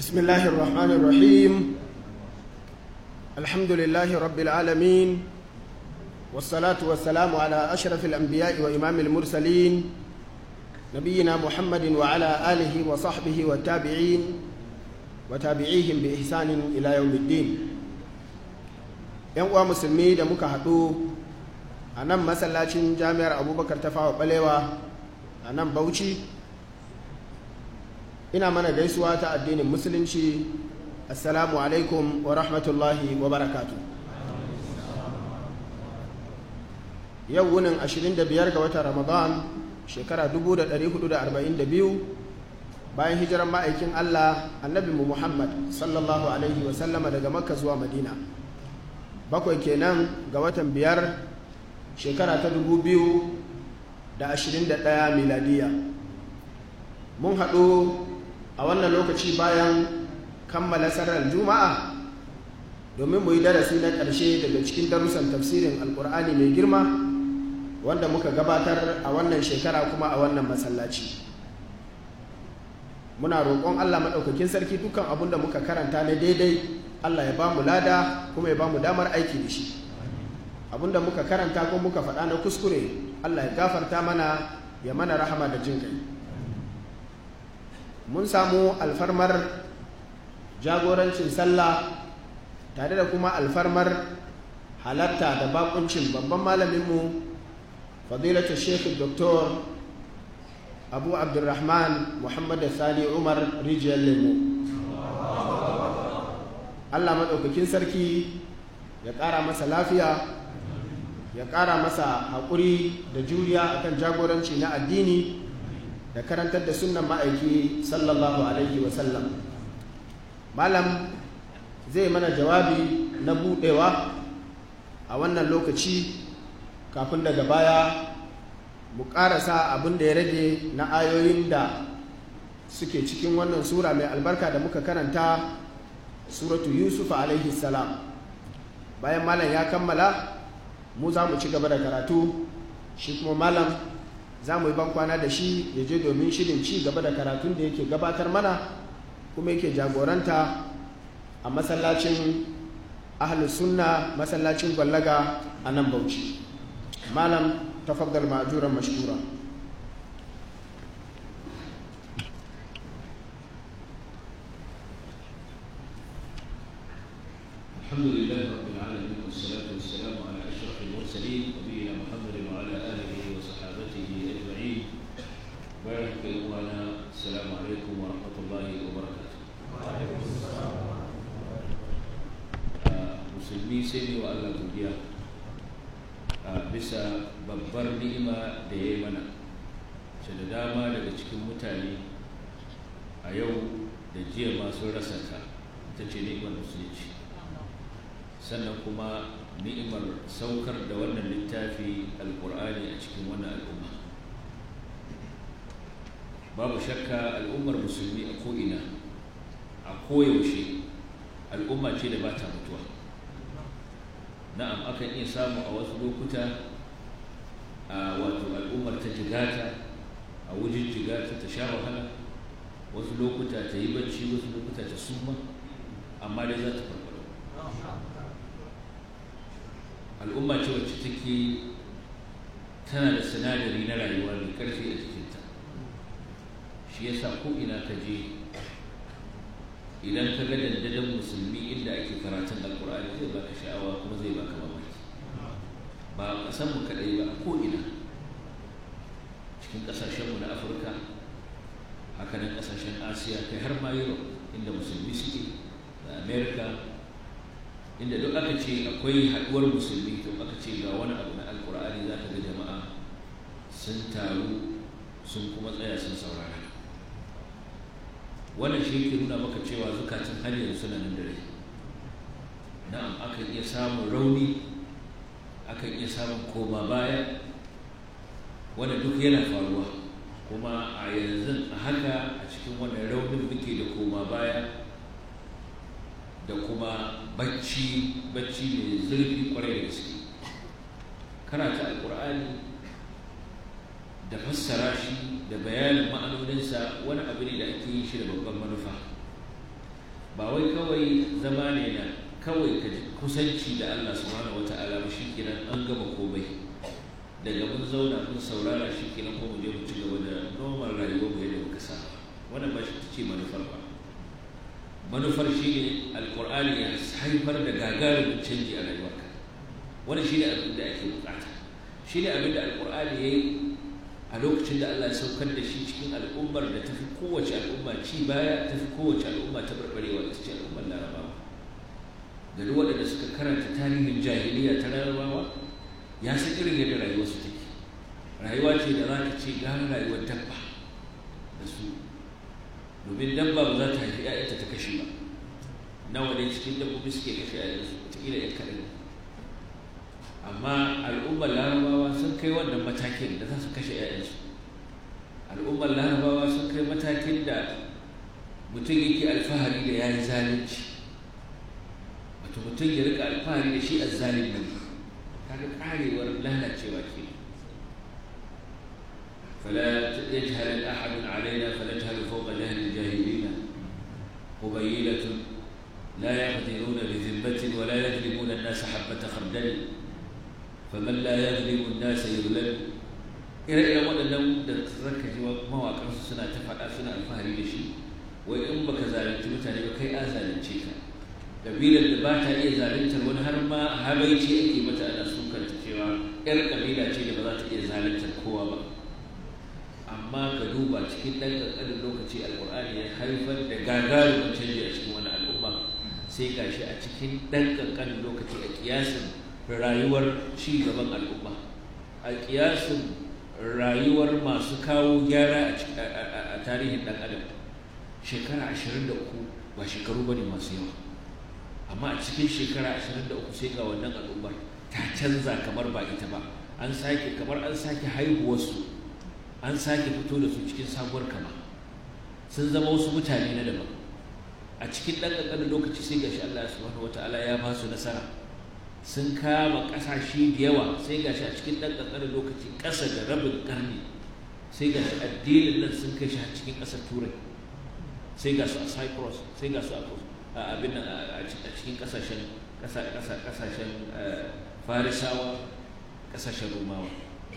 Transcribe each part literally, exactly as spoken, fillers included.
بسم الله الرحمن الرحيم. الحمد لله رب العالمين، والصلاة والسلام على أشرف الأنبياء وإمام المرسلين نبينا محمد وعلى آله وصحبه والتابعين وتابعيهم بإحسان إلى يوم الدين. ‘Yan uwa musulmi da muka haɗu a nan masallacin jami'ar Abubakar Tafawa Balewa a nan Bauchi, ina mana gaisuwa ta addinin musulunci. Assalamu alaikum wa rahmatullahi wa barakatu. Yau wunin ashirin da biyar ga watan Ramadan shekara dubu da ɗari hudu da arba'in da biyu bayan hijiran ma'aikin Allah annabi mu Muhammad sallallahu alaihi wa sallama daga Makka zuwa Madina, bakwai kenan ga watan biyar shekara ta dubu biyu da ashirin da ɗaya miladiya. Mun haɗu a wannan lokaci bayan kammala sallar juma'a domin mu yi darasi na ƙarshe daga cikin darussan tafsirin alƙur'ani mai girma wanda muka gabatar a wannan shekara kuma a wannan masallaci. Muna roƙon Allah maɗaukakin sarki dukkan abin da muka karanta na daidai Allah ya ba mu lada kuma ya ba mu damar aiki da shi. Abin da muka karanta ko muka faɗa na kuskure Allah ya gafarta mana, ya mana rahama da jin kai. Mun samu alfarmar jagorancin sallah tare da kuma alfarmar halarta da bakuncin babban malaminmu fadilatu Sheikh Doktor Abu Abdurrahman Muhammad Sani Umar Rijiyar Lemo. Allah maɗaukakin sarki ya ƙara masa lafiya, ya ƙara masa haƙuri da juriya akan jagoranci na addini da karantar da sunnan ma'aiki sallallahu alaihi wasallam. Malam zai mana jawabi na buɗewa a wannan lokaci kafin daga baya mu ƙarasa abin da ya rage na ayoyin da suke cikin wannan sura mai albarka da muka karanta, suratu Yusuf alaihi salam. Bayan malam ya kammala mu za mu ci gaba da karatu, shi kuma malam za mu yi bankwana da shi ya je domin shirin ci gaba da karatun da yake gabatar mana kuma yake jagoranta a masallacin ahlus sunna, masallacin Gwallaga a nan Bauchi. Malam tafaddal ma'juran mashkura. Alhamdulillah rabbil alamin, wassalatu wassalamu ala ashrafil mursalin nabiyina Muhammadin wa ala alihi wa sahbihi ajma'in. Barak ikhwana, assalamu alaikum wa rahmatullahi wa barakatuh. Musulmi sai ne wa Allah godiya bisa babbar ni'ima da ya yi mana. Ce da dama daga cikin mutane a yau da jiya masu rasa ta, ita ce ni'imar musulunci. Sannan kuma ni'imar saukar da wannan littafi alkur'ani a cikin wannan al'umma. Babu shakka al'ummar musulmi a ko'ina a koyaushe al'umma ce da ba ta mutuwa. Na'am, akan iya samu a wasu lokuta a wato al'ummar ta jigata, a wujin jigata ta sha wahala, wasu lokuta ta yi bacci, wasu lokuta ta suma, amma dai za ta farfado. Al'umma ce wacce take tana da sinadari na rayuwa mai ƙarfi a cikinta. Shi yasa ko ina ka je, idan ka ga dandadan musulmi inda ake karatun alkur'ani zai baka sha'awa kuma zai baka mamaki. Ba a ƙasanmu kaɗai ba, ko ina cikin ƙasashenmu na Afirka, haka nan ƙasashen Asiya, kai har ma Europe inda musulmi suke, da America, inda duk aka ce akwai haɗuwar musulmi, to aka ce ga wani abu na alkur'ani za ka ga jama'a sun taru sun kuma tsaya sun saurara. Wannan shi yake nuna maka cewa zukatan har yanzu suna nan da rai. Na'am, akan iya samun rauni, akan iya samun koma baya, wanda duk yana faruwa, kuma a yanzu a haka a cikin wannan raunin muke da koma baya da kuma bacci bacci mai zurfi kwarai da gaske. Karanta alkur'ani da fassara shi da bayanin ma'anoninsa wani abu ne da ake yin shi da babban manufa. ba wai kawai zama ne na kawai ka kusanci da Allah subhanahu wata'ala ba shikenan an gama komai daga mun zauna mun saurara shikenan ko mu je mu ci gaba da normal rayuwar mu yadda muka saba wannan ba shi ce manufar ba manufar shine alqur'ani ya haifar da gagarumin canji a rayuwarka wannan shine abin da ake bukata shine abin da alqur'ani yayi a lokacin da Allah ya saukar da shi cikin al'ummar da tafi kowace al'umma ci baya tafi kowace al'umma ta barbarewa ita ce al'ummar Larabawa da duk waɗanda suka karanta tarihin jahiliya ta Larabawa ya san irin yadda rayuwarsu take rayuwa ce da za ka ce gara rayuwar dabba da su domin dabba ba za ta haifi ‘ya'yanta ta kashe ba nawa ne cikin dabbobi suke kashe ‘ya'yansu wataƙila ‘yan kaɗan amma al'ummar Larabawa sun kai wannan matakin da za su kashe ‘ya'yansu al'ummar Larabawa sun kai matakin da mutum yake alfahari da ya yi zalunci wato mutum ya rika alfahari da shi a zalimi kaga karewar lalacewa ke فلا يجهل أحد علينا فنجهل فوق جهل الجاهلين قبيلة لا يقدرون بذمة ولا يظلمون الناس حبة خردل فمن لا يظلم الناس يظلم إلى إلى waɗannan da zaka ji mawaƙansu suna ta faɗa suna alfahari da shi wai in baka zalunci mutane ba kai an zalunce ka kabilar da ba ta iya zaluntar wani har ma habaici ake mata ana sukanta cewa ƴar kabila ce da ba za ta iya zaluntar kowa ba amma ka duba cikin ɗan ƙanƙanin lokaci alƙur'ani ya haifar da gagarumin canji a cikin wani al'umma sai gashi a cikin ɗan ƙanƙanin lokaci a ƙiyasin rayuwar ci gaban al'umma a ƙiyasin rayuwar masu kawo gyara a tarihin ɗan adam shekara ashirin da uku ba shekaru bane masu yawa amma a cikin shekara ashirin da uku sai ga wannan al'ummar ta canza kamar ba ita ba an sake kamar an sake haihuwarsu an sake fito da su cikin sabuwar kama sun zama wasu mutane na daban a cikin ɗan ƙanƙanin lokaci sai gashi Allah subhanahu wata'ala ya ba su nasara sun kama ƙasashe da yawa sai gashi a cikin ɗan ƙanƙanin lokaci ƙasa da rabin ƙarni sai gashi addinin nan sun kai shi a cikin ƙasar turai sai ga su a Cyprus sai ga su a abin nan a cikin ƙasashen ƙasashen Farisawa ƙasashen Romawa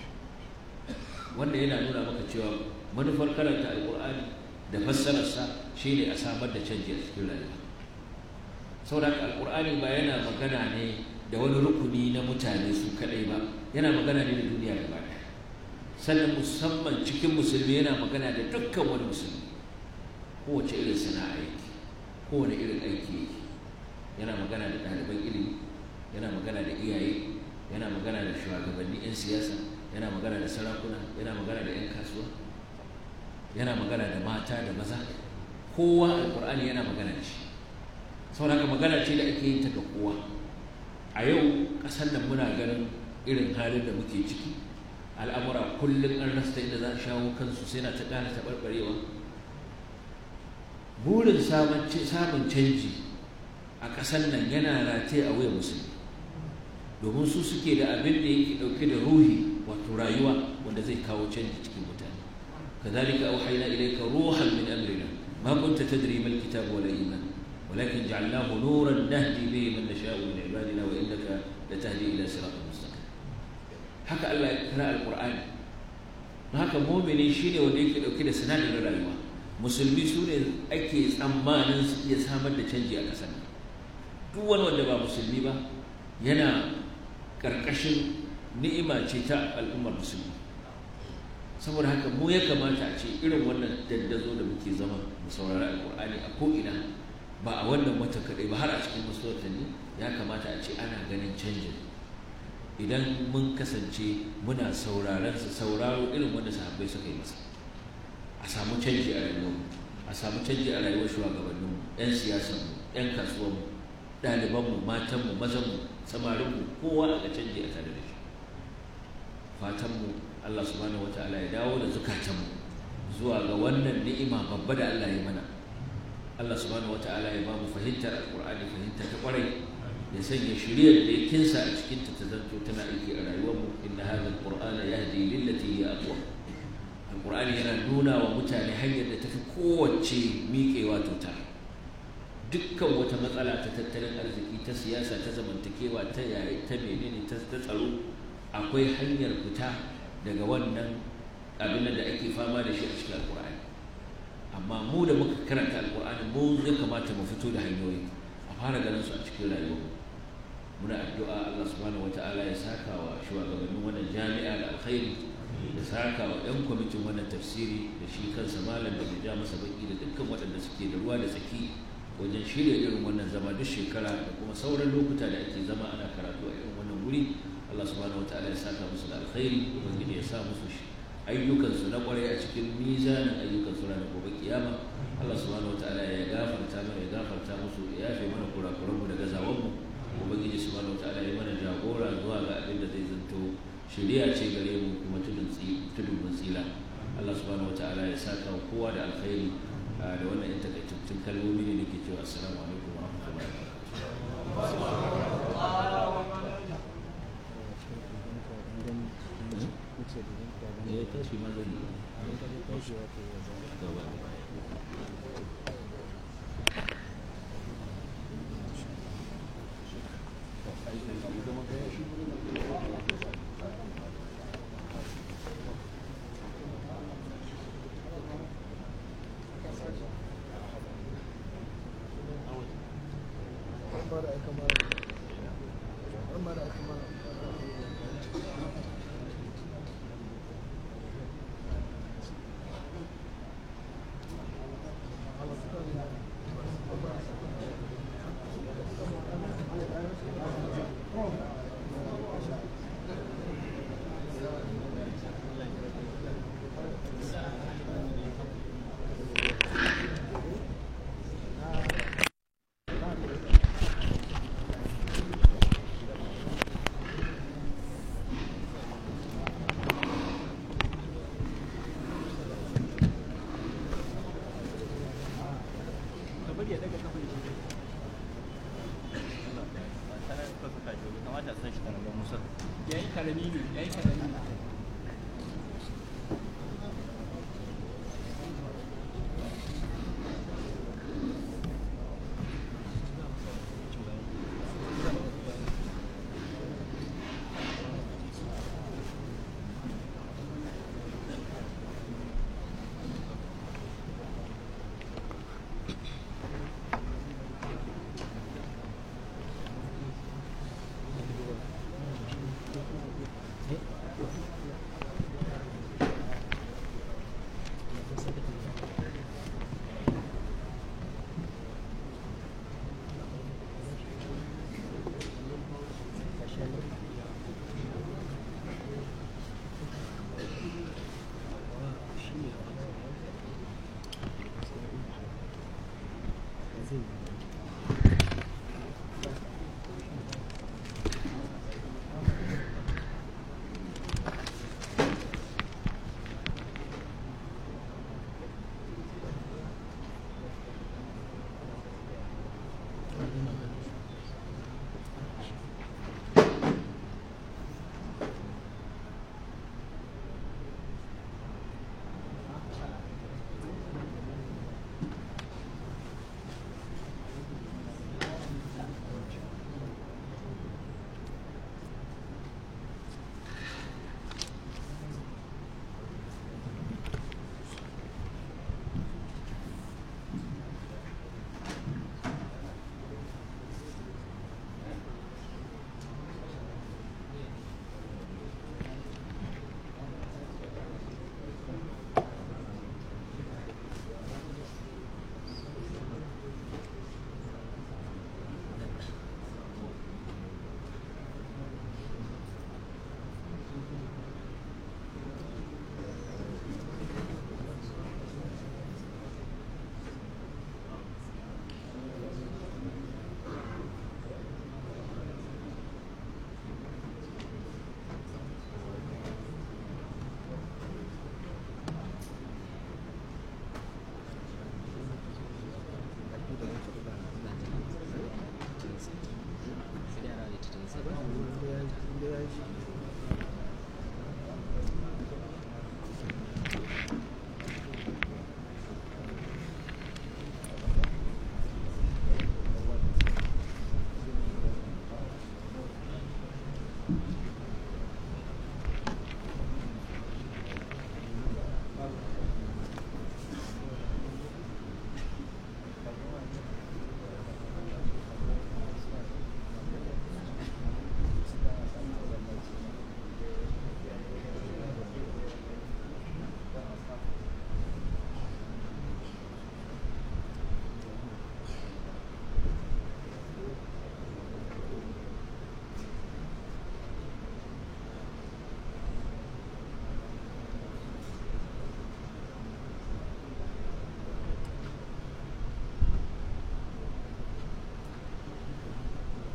wanda yana nuna maka cewa manufar karanta alkur'ani da fassararsa shine a samar da canji a cikin rayuwa saboda alkur'ani ba yana magana ne da wani rukuni na mutane su kadai ba yana magana ne da duniya gaba ɗaya sannan musamman cikin musulmi yana magana da dukkan wani musulmi kowace irin sana'a yake kowane irin aiki yake yana magana da ɗaliban ilimi yana magana da iyaye yana magana da shugabanni 'yan siyasa yana magana da sarakuna yana magana da 'yan kasuwa yana magana da mata da maza kowa alkur'ani yana magana da shi saboda haka magana ce da ake yin ta ga kowa a yau ƙasar nan muna ganin irin halin da muke ciki al'amura kullum an rasta inda za a shawo kansu sai na ta ƙara taɓarɓarewa burin samun canji a ƙasar nan yana rataye a wuyan musulmi domin su suke da abin da yake ɗauke da ruhi wato rayuwa wanda zai kawo canji cikin mutane kadhalika awhayna ilayka ruhan min amrina ma kunta tadri mal kitab wala iman walakin ja'alnahu nuran nahdi bihi man nasha'u min ibadina wa innaka latahdi ila siratin mustaqim haka Allah ya kira alqur'ani haka mu'mini shine wanda yake dauke da sinadarin rayuwa musulmi su ne ake tsammanin su iya samar da canji a ƙasar duk wani wanda ba musulmi ba yana ƙarƙashin ni'ima ce ta al'ummar musulmi saboda haka mu ya kamata a ce irin wannan dandazo da muke zama mu saurari alƙur'ani a ko'ina ba a wannan wata kaɗai ba har a cikin wasu watanni ya kamata a ce ana ganin canjin idan mun kasance muna sauraron su sauraro irin wanda sahabbai suka yi masa a samu canji a rayuwarmu a samu canji a rayuwar shugabanninmu 'yan siyasarmu 'yan kasuwanmu ɗalibanmu matanmu mazanmu samarinmu kowa a ga canji a tare da shi fatanmu Allah subhanahu wataala ya dawo da zukatanmu zuwa ga wannan ni'ima babba da Allah ya mana Allah subhanahu wataala ya ba mu fahimtar alqur'ani fahimta ta kwarai ya sanya shiriyar da ya kinsa a cikin ta zanto tana aiki a rayuwarmu inna hadha alqur'ana yahdi lillati hiya aqwam alqur'ani yana nuna wa mutane hanyar da tafi kowace miƙewa tota dukkan wata matsala ta tattalin arziki, ta siyasa, ta zamantakewa, ta yare, ta menene, ta tsaro, akwai hanyar fita daga wannan abin da ake fama da shi a cikin alkur'ani. Amma mu da muka karanta alkur'ani mu ya kamata mu fito da hanyoyi a fara ganin su a cikin rayuwa. Muna addu'a Allah subhanahu wata'ala ya saka wa shugabannin wannan jami'a da alkhairi, da saka wa ɗan kwamitin wannan tafsiri da shi kansa malam da ya ja masa baki da dukkan waɗanda suke da ruwa da tsaki wajen shirya irin wannan zama duk shekara da kuma sauran lokuta da ake zama ana karatu a irin wannan wuri. Allah subhanahu wataala ya saka musu da alkhairi, ubangiji ya sa musu ayyukansu na kwarai a cikin mizanin ayyukansu ranar gobe kiyama. Allah subhanahu wataala ya gafarta mana, ya gafarta musu, ya yafe mana kurakuranmu da gazawanmu. Ubangiji subhanahu wataala ya mana jagora zuwa ga abin da zai zanto shari'a ce gare mu kuma tudun tsira. Allah subhanahu wataala ya saka kowa da alkhairi. da wannan yan takaitattun kalmomi ne nake cewa assalamu alaikum wa rahmatullahi wa Thank you.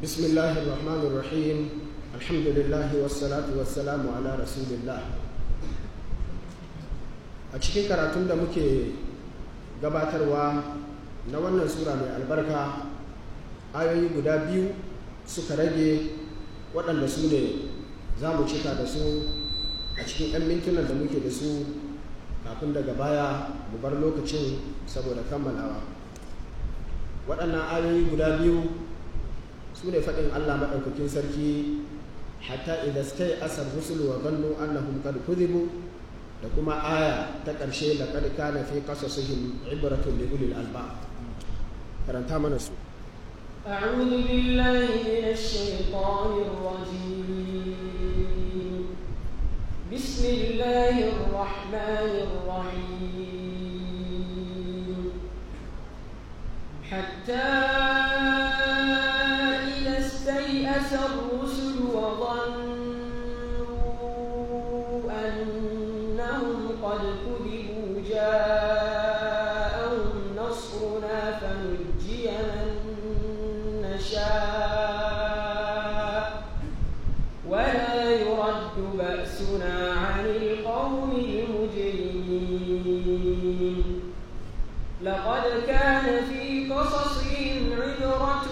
بسم الله الرحمن الرحيم الحمد لله والصلاة والسلام على رسول الله. a cikin karatun da muke gabatarwa na wannan sura mai albarka, ayoyi guda biyu suka rage waɗanda su ne za mu cika da su a cikin 'yan mintunan da muke da su kafin daga baya mu bar lokacin saboda kammalawa. Waɗannan ayoyi guda biyu su ne faɗin Allah maɗaukakin sarki, hatta idza stai'asa ar-rusulu wa dhannu annahum qad kudhibu, da kuma aya ta ƙarshe laqad kana fi qasasihim ibratun li ulil albab. Karanta mana su. a'udhu billahi minash shaitanir rajim. Bismillahir rahmanir rahim. Hatta استيأس الرسل وظنوا أنهم قد كذبوا جاءهم نصرنا فنجي من نشاء ولا يرد بأسنا عن القوم المجرمين. لقد كان في قصصهم عبرة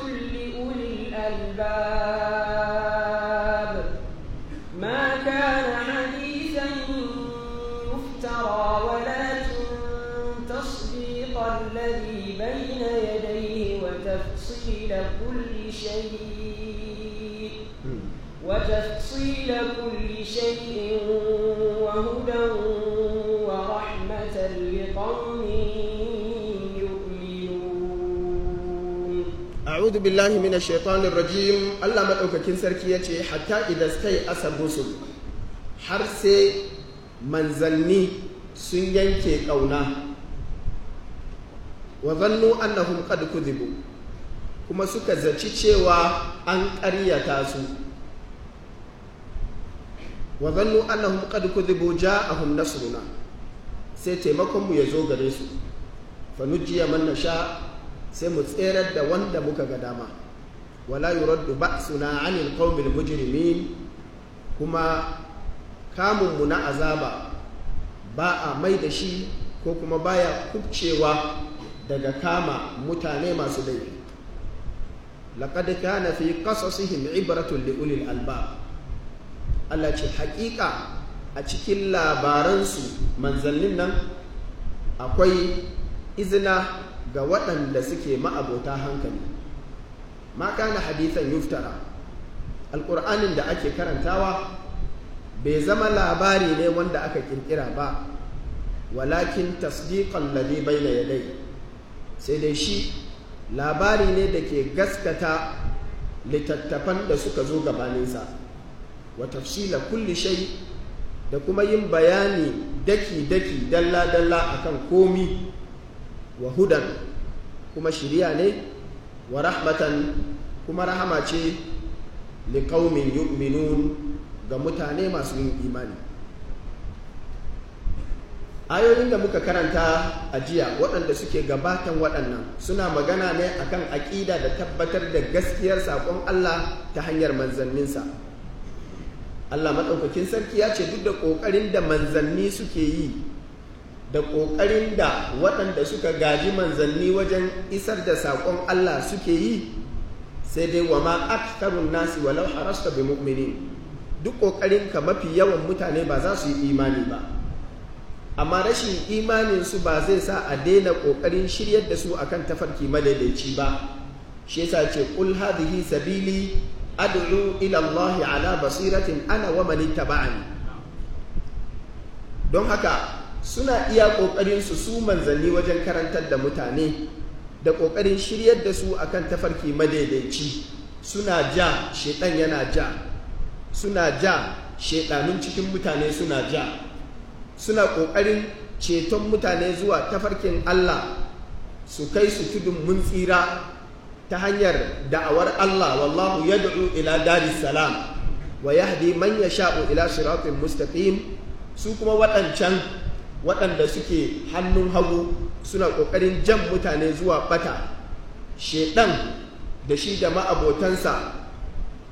الألباب ما كان حديثا يفترى ولكن تصديق الذي بين يديه وتفصيل كل شيء وتفصيل كل شيء وهدى ورحمة لقوم أعوذ بالله من الشيطان الرجيم. الله مدوكاكين سركي yace hatta idan stai asar rusul, har sai manzanni sun yanke kauna, wa zannu annahum qad kudhibu, kuma suka zaci cewa an ƙaryata su, wa zannu annahum qad kudhibu ja'ahum nasruna, sai taimakon mu yazo gare su, fa nujiya man nasha, sai mu tserar da wanda muka ga dama, wala yuraddu ba'suna 'anil qaumil mujrimin, kuma kamun mu na azaba ba a mai da shi ko kuma baya kubcewa daga kama mutane masu laifi. laqad kana fi qasasihim ibratun li ulil albab. Allah ce haƙiƙa a cikin labaransu manzannin nan akwai izina ga waɗanda suke ma'abota hankali. Ma kana hadithan yuftara, alƙur'anin da ake karantawa bai zama labari ne wanda aka ƙirƙira ba, walakin tasdiqan ladhi bayna yadayhi, sai dai shi labari ne da ke gaskata littattafan da suka zo gabaninsa, wa tafsila kulli shay, da kuma yin bayani daki-daki dalla-dalla akan komi, wa hudan, kuma shiriya ne, wa rahmatan, kuma rahama ce liqaumin yu'minun, ga mutane masu yin imani. Ayoyin da muka karanta a jiya waɗanda suke gabatan waɗannan suna magana ne akan aƙida da tabbatar da gaskiyar saƙon Allah ta hanyar manzanninsa. Allah maɗaukakin sarki ya ce duk da ƙoƙarin da manzanni suke yi, da ƙoƙarin da waɗanda suka gaji manzanni wajen isar da saƙon Allah suke yi, sai dai wa ma aktharun nasi walau harasta bi mu'minin, duk ƙoƙarin ka mafi yawan mutane ba za su yi imani ba, amma rashin imanin su ba zai sa a daina ƙoƙarin shiryar da su akan tafarki madaidaici ba. Shi yasa ce qul hadhihi sabili ad'u ila Allah ala basiratin ana wa man ittaba'ani. Don haka suna iya ƙoƙarinsu su manzanni wajen karantar da mutane da ƙoƙarin shiryar da su akan tafarki madaidaici. Suna ja, shaiɗan yana ja, suna ja, shaiɗanun cikin mutane suna ja, suna ƙoƙarin ceton mutane zuwa tafarkin Allah, su kai su tudun mun tsira ta hanyar da'awar Allah, wallahu yad'u ila daris salam wa yahdi man yasha'u ila siratin mustaqim. Su kuma waɗancan waɗanda suke hannun hagu suna ƙoƙarin jan mutane zuwa ɓata. Shedan da shi da ma'abotansa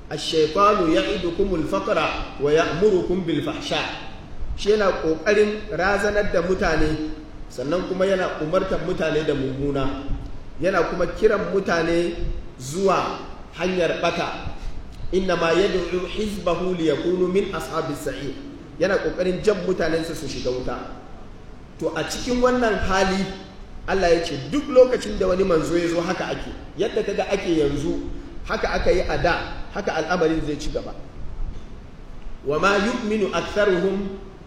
ash-shaytanu ya'idukumul faqra wa ya'murukum bil fahsha, shi yana kokarin razanar da mutane sannan kuma yana umartar mutane da mummuna, yana kuma kiran mutane zuwa hanyar bata. Inna ma yad'u hizbahu liyakunu min ashabis sa'ir, yana kokarin jan mutanensa su shiga wuta. To a cikin wannan hali Allah ya ce duk lokacin da wani manzo ya zo haka ake, yadda kaga ake yanzu haka aka yi a da, haka al'amarin zai ci gaba. Wa ma yu'minu aktharuhum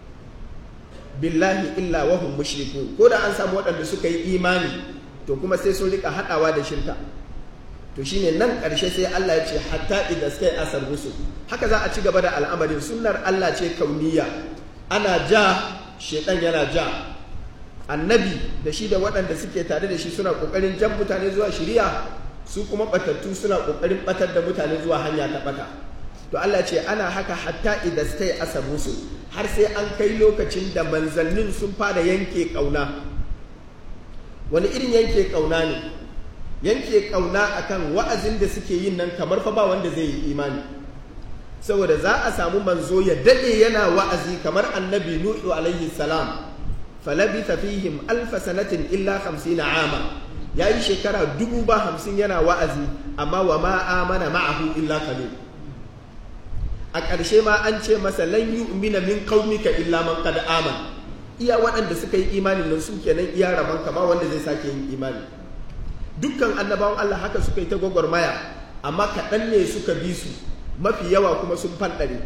billahi illa wa hum mushrikun, ko da an samu waɗanda suka yi imani to kuma sai sun rika haɗawa da shirka. To shine nan ƙarshe sai Allah ya ce hatta idza stay asar rusul, haka za a ci gaba da al'amarin. Sunnar Allah ce kauniya, ana ja shedan yana ja, annabi da shi da waɗanda suke tare da shi suna ƙoƙarin jan mutane zuwa shiriya, su kuma batattu suna ƙoƙarin batar da mutane zuwa hanya ta bata. To Allah ce ana haka hatta idza stay asar rusul, har sai an kai lokacin da manzannin sun fara yanke ƙauna. Wani irin yanke ƙauna ne? Yanke ƙauna akan wa'azin da suke yin nan kamar fa ba wanda zai yi imani, saboda za a samu manzo ya dade yana wa'azi kamar annabi Nuhu alaihi salam, falabitha fihim alfa sanatin illa hamsina ama, yayi shekara dubu ba hamsin yana wa'azi, amma wa ma amana ma'ahu illa qalil. A ƙarshe ma an ce masa lan yu'mina min qaumika illa man qad amana, iya waɗanda suka yi imanin nan su kenan iya rabon kama wanda zai sake yin imani. Dukkan annabawan Allah haka suka yi ta gwagwarmaya, amma kaɗan ne suka bi su, mafi yawa kuma sun fanɗare.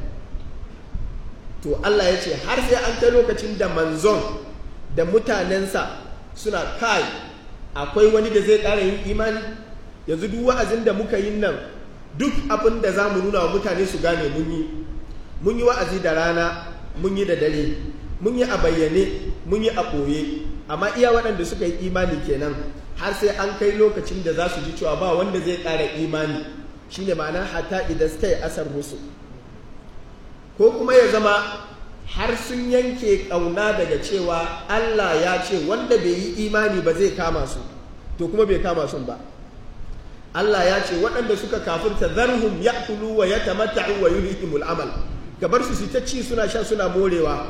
To Allah ya ce har sai an kai lokacin da manzon da mutanensa suna kai, akwai wani da zai ƙara yin imani. Yanzu duk wa'azin da muka yi nan, duk abin da za mu nuna wa mutane su gane mun yi. Mun yi wa'azi da rana, mun yi da dare, mun yi a bayyane, mun yi a ɓoye, amma iya waɗanda suka yi imani kenan. Har sai an kai lokacin da za su ji cewa ba wanda zai ƙara imani, shine ma'ana hatta idan suka yi asar musu. Ko kuma ya zama har sun yanke ƙauna daga cewa Allah ya ce wanda bai yi imani ba zai kama su, to kuma bai kama sun ba. Allah ya ce waɗanda suka kafirta zarhum ya'kulu wa yatamatta'u wa yulhihimul amal, ka bar su su ta ci suna sha suna morewa.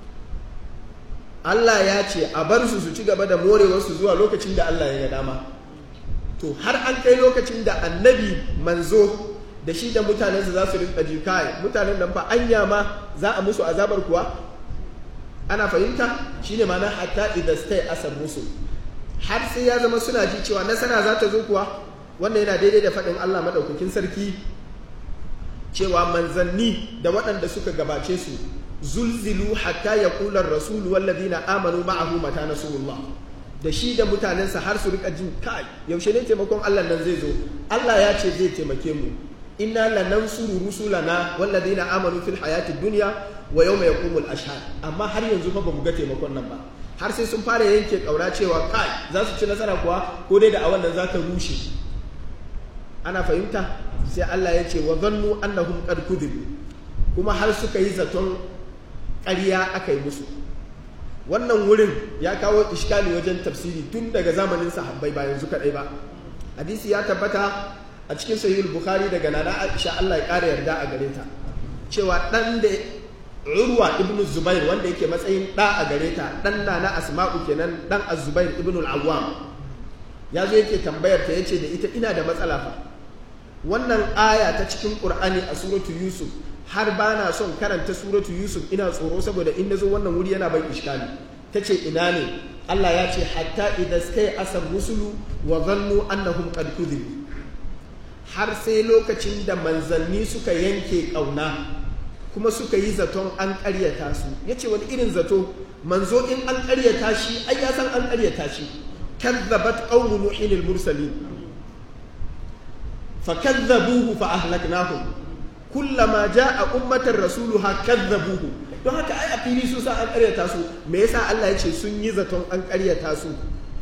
Allah ya ce a bar su su ci gaba da morewarsu zuwa lokacin da Allah ya ga dama. To har an kai lokacin da annabi manzo da shi da mutanensa za su rinka ji kai mutanen nan fa anya ma za a musu azabar kuwa. Ana fahimta? Shine ma'ana hatta idza stay asar musu, har sai ya zama suna ji cewa nasara za ta zo kuwa. Wannan yana daidai da faɗin Allah madaukakin sarki cewa manzanni da waɗanda suka gabace su zulzilu hatta yaqula ar-rasul wal ladina amanu ma'ahu mata nasrullah, da shi da mutanensa har su rika jin kai yaushe ne taimakon Allah nan zai zo. Allah ya ce zai taimake mu, inna lanansuru rusulana wal ladina amanu fil hayatid dunya wa yawma yaqumul ashhad. Amma har yanzu fa bamu ga taimakon nan ba, har sai sun fara yanke kaura cewa kai za su ci nasara kuwa ko dai da a wannan za ta rushe. Ana fahimta? Sai Allah ya ce wa zannu annahum qad kudibu, kuma har suka yi zaton ƙarya aka yi musu. Wannan wurin ya kawo iskali wajen tafsiri tun daga zamanin sahabbai ba yanzu kaɗai ba. Hadisi ya tabbata a cikin sahihul Bukhari daga Nana Aisha Allah ya ƙara yarda a gare ta cewa ɗan da Urwa ibn Zubair wanda yake matsayin ɗa a gare ta, ɗan Nana Asma'u kenan, ɗan Az-Zubair ibn al-Awwam, ya zo yake tambayar ta yace da ita ina da matsala fa. Wannan aya ta cikin Qur'ani a suratu Yusuf, har ba na son karanta suratu Yusuf ina tsoro saboda in nazo wannan wuri yana ban iskali. Tace ina ne? Allah ya ce hatta idza stay asar rusulu wa dhannu annahum qad kudhibu, har sai lokacin da manzanni suka yanke kauna kuma suka yi zaton an ƙaryata su. Yace wani irin zato? Manzo in an ƙaryata shi ai ya san an ƙaryata shi. Kadzabat qaumu nuhin al-mursalin fakadzabuhu fa ahlaknahum kullama jaa ummatan rasuluha kadzabuhu. Don haka ai a fili su sa an ƙaryata su, me yasa Allah ya ce sun yi zaton an ƙaryata su?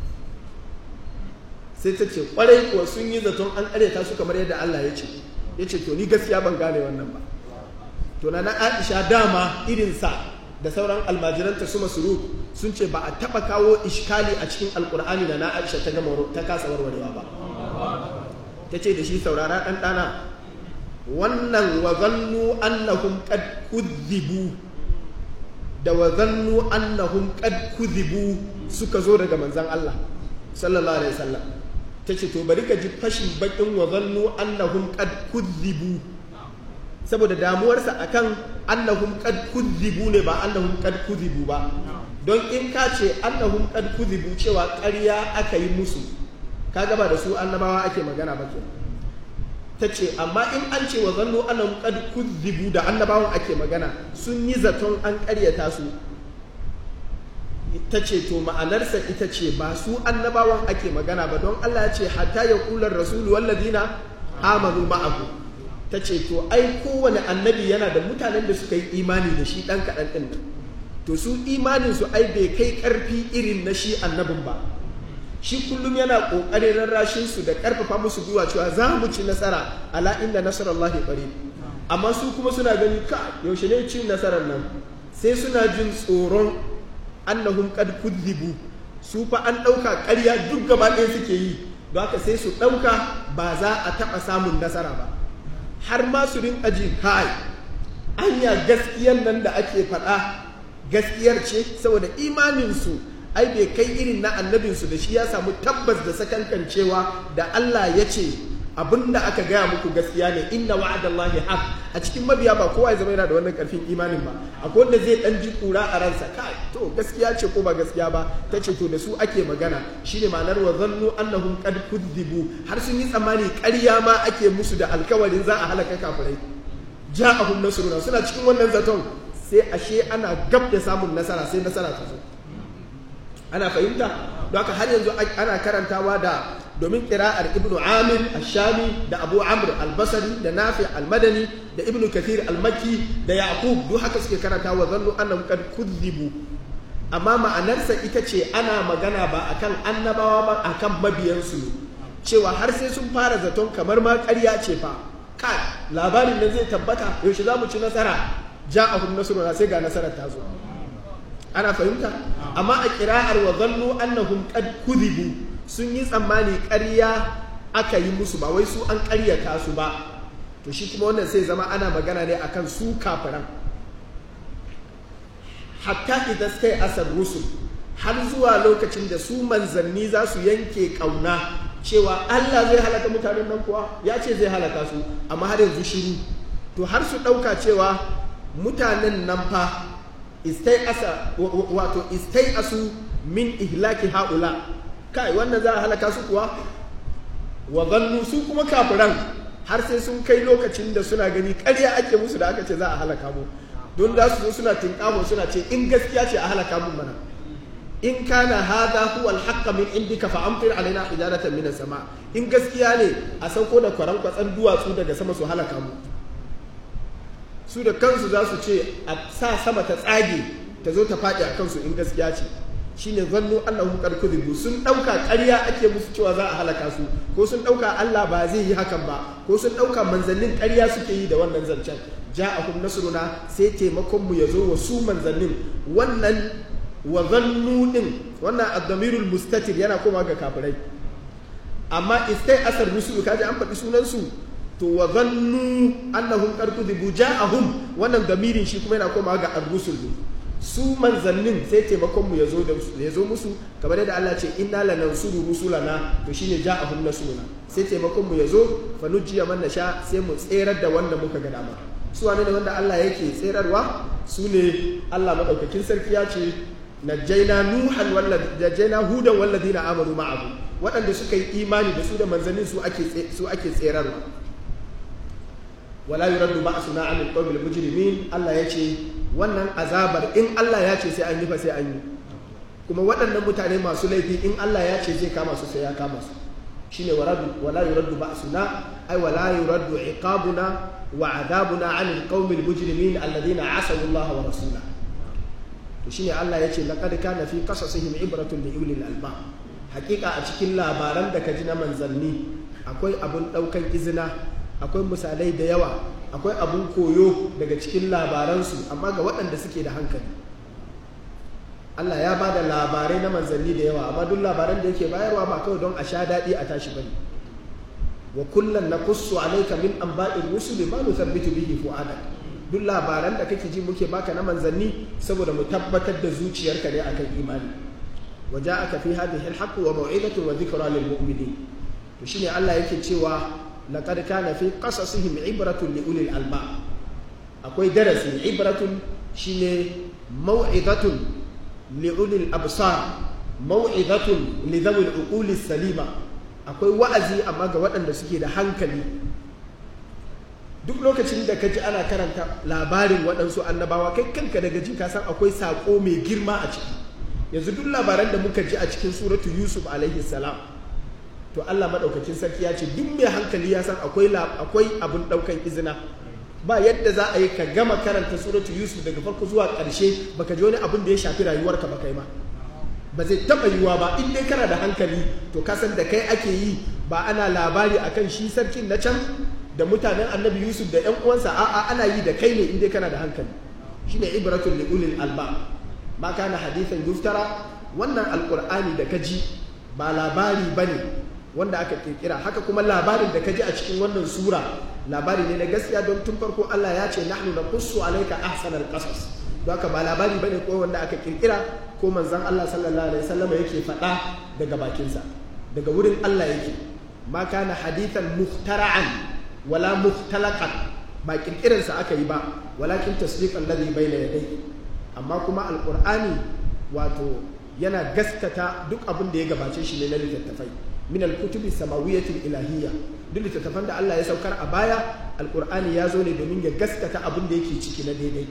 Sai ta ce ƙwarai kuwa sun yi zaton an ƙaryata su kamar yadda Allah ya ce. Ya ce to ni gaskiya ban gane wannan ba. To na Aisha dama irinsa da sauran almajiranta su Masruq sun ce ba a taɓa kawo iskali a cikin alƙur'ani da na Aisha ta gama ta kasa warwarewa ba. Ta ce da shi saurara ɗan ɗana, wannan wa zannu annahum qad kudhibu da wa zannu annahum qad kudhibu suka zo daga manzon Allah sallallahu alaihi wasallam tace to bari ka ji fashin bakin wa zannu annahum qad kudhibu saboda damuwarsa akan annahum qad kudhibu ne ba annahum qad kudhibu ba don in ka ce annahum qad kudhibu cewa ƙarya aka yi musu kaga ba da su annabawa ake magana ba kenan tace amma in an ce wa zannu annahum qad kudhibu da annabawan ake magana sun yi zaton an ƙaryata su tace to ma'anarsa ita ce ba su annabawan ake magana ba don Allah ya ce hatta yaqular rasulu walladina amanu ma'ahu tace to ai kowane annabi yana da mutanen da suka yi imani da shi dan kaɗan ɗin nan to su imaninsu ai bai kai ƙarfi irin na shi annabin ba shi kullum yana ƙoƙarin rarrashinsu da ƙarfafa musu gwiwa cewa za mu ci nasara ala inda nasarallahi qarib amma su kuma suna gani ka yaushe ne cin nasarar nan sai suna jin tsoron annahum qad kudhibu su fa an ɗauka ƙarya duk gaba ɗaya suke yi don haka sai su ɗauka ba za a taɓa samun nasara ba har ma su rinƙa ji kai anya gaskiyar nan da ake faɗa gaskiyar ce saboda imaninsu ai bai kai irin na annabinsu da shi ya samu tabbas da sakankan cewa da Allah ya ce abinda aka gaya muku gaskiya ne inna wa'adallahi haq a cikin mabiya ba kowa ya zama yana da wannan karfin imanin ba akwai wanda zai dan ji kura a ransa kai to gaskiya ce ko ba gaskiya ba tace to da su ake magana shine ma'anar wa zannu annahum qad kudibu har sun yi tsammani ƙarya ma ake musu da alkawarin za a halaka kafirai ja'ahum nasruna suna cikin wannan zaton sai ashe ana gab da samun nasara sai nasara ta zo ana fahimta don haka har yanzu ana karantawa da domin ƙira'ar ibnu amir al-shami da abu amr al-basri da nafi al-madani da ibnu kathir al-makki da yaqub duk haka suke karantawa zannu annahum qad kudhibu amma ma'anarsa ita ce ana magana ba akan annabawa ba akan mabiyansu cewa har sai sun fara zaton kamar ma ƙarya ce fa kai labarin nan zai tabbata yaushe za mu ci nasara ja'ahum nasruna sai ga nasarar ta zo ana fahimta amma a kira'ar wa zannu annahum qad kudhibu sun yi tsammani ƙarya aka yi musu ba wai su an ƙaryata su ba to shi kuma wannan sai zama ana magana ne akan su kafiran hatta idan sai asar rusul har zuwa lokacin da su manzanni za su yanke kauna cewa Allah zai halaka mutanen nan kuwa ya ce zai halaka su amma har yanzu shiru to har su ɗauka cewa mutanen nan fa istai asa wato istai asu min ihlaki haula kai wannan za a halaka su kuwa wa zannu su kuma kafiran har sai sun kai lokacin da suna gani ƙarya ake musu da aka ce za a halaka mu don za su zo suna tinkamo suna ce in gaskiya ce a halaka mu mana in kana hadha huwa al-haqq min indika fa amtir alaina hijaratan min as-sama in gaskiya ne a sauko da kwaran kwatsan duwatsu daga sama su halaka mu su da kansu za su ce a sa sama ta tsage ta zo ta faɗi a kansu in gaskiya ce shine zannu annahum qad kudibu sun ɗauka ƙarya ake musu cewa za a halaka su ko sun ɗauka Allah ba zai yi hakan ba ko sun ɗauka manzannin ƙarya suke yi da wannan zancen ja'ahum nasruna sai taimakon mu yazo wa su manzannin wannan wa zannu din wannan ad-damirul mustatir yana koma ga kafirai amma istai asar rusul kaje an faɗi sunan su to wa zannu annahum qad kudibu ja'ahum wannan damirin shi kuma yana koma ga ar-rusul su manzannin sai taimakon mu yazo da yazo musu kamar yadda Allah ce inna lanansuru rusulana to shine ja'ahum nasruna sai taimakon mu yazo fa nujiya man nasha sai mu tserar da wanda muka ga dama su wane ne wanda Allah yake tserarwa su ne Allah madaukakin sarki ya ce najjayna nuhan walladina najjayna hudan walladina amanu ma'ahu waɗanda suka yi imani da su da manzannin su ake su ake tserarwa wala yuraddu ba'suna 'anil qawmil mujrimin Allah ya ce wannan azabar in Allah ya ce sai an yi fa sai an yi kuma waɗannan mutane masu laifi in Allah ya ce zai kama su sai ya kama su shine waradu wala yuraddu ba'suna ay wala yuraddu iqabuna wa 'adabuna 'anil qawmil mujrimin alladhina 'asaw Allah wa rasulahu to shine Allah ya ce laqad kana fi qasasihim ibratun li ulil albab hakika a cikin labaran da ka ji na manzanni akwai abun daukan izina akwai misalai da yawa akwai abun koyo daga cikin labaransu amma ga waɗanda suke da hankali Allah ya ba da labarai na manzanni da yawa amma duk labaran da yake bayarwa ba kawai don a sha daɗi a tashi bane wa kullan naqussu alayka min anba'ir rusuli ma nuthabbitu bihi fu'adak. Duk labaran da kake ji muke baka na manzanni saboda mu tabbatar da zuciyarka ne akan imani. wa ja'aka fi hadhihi al-haqq wa maw'izatun wa dhikra lil mu'minin. To shine Allah yake cewa laqad kana fi qasasihim ibratun li ulil albab. Akwai darasi, ibratun shine maw'izatun li ulil absar, maw'izatun li dhawil uquli salima. Akwai wa'azi amma ga waɗanda suke da hankali. Duk lokacin da ka ji ana karanta labarin waɗansu annabawa, kai kanka daga ji ka san akwai saƙo mai girma a ciki. Yanzu duk labaran da muka ji a cikin suratu Yusuf alaihi salam, to Allah maɗaukakin sarki ya ce duk mai hankali ya san akwai akwai abin ɗaukan izina. Ba yadda za a yi ka gama karanta suratu Yusuf daga farko zuwa ƙarshe baka ji wani abin da ya shafi rayuwarka ba kai ma. Ba zai taɓa yiwuwa ba in dai kana da hankali, to ka san da kai ake yi, ba ana labari akan shi sarkin na can da mutanen annabi Yusuf da ‘yan uwansa, a'a ana yi da kai ne inda kana da hankali. Shi ne ibratun li'ulil alba. Ma kana hadithan yuftara, wannan alƙur'ani da ka ji ba labari ba ne wanda aka ƙirƙira. Haka kuma labarin da ka ji a cikin wannan sura labari ne na gaskiya, don tun farko Allah ya ce nahnu naqussu alayka ahsanal qasas. Don haka ba labari ba ne ko wanda aka ƙirƙira ko manzon Allah sallallahu alaihi wasallam yake faɗa daga bakinsa, daga wurin Allah yake. Ma kana hadithan muftara'an wala mukhtalaqan, ba kirkiransa aka yi ba, walakin tasdiqan ladhi bayna yadayhi. Amma kuma alqur'ani wato yana gaskata duk abin da ya gabace shi ne na littattafai min alkutubi samawiyatil ilahiyya. Duk littattafan da Allah ya saukar a baya, alqur'ani ya zo ne domin ya gaskata abin da yake ciki na daidai.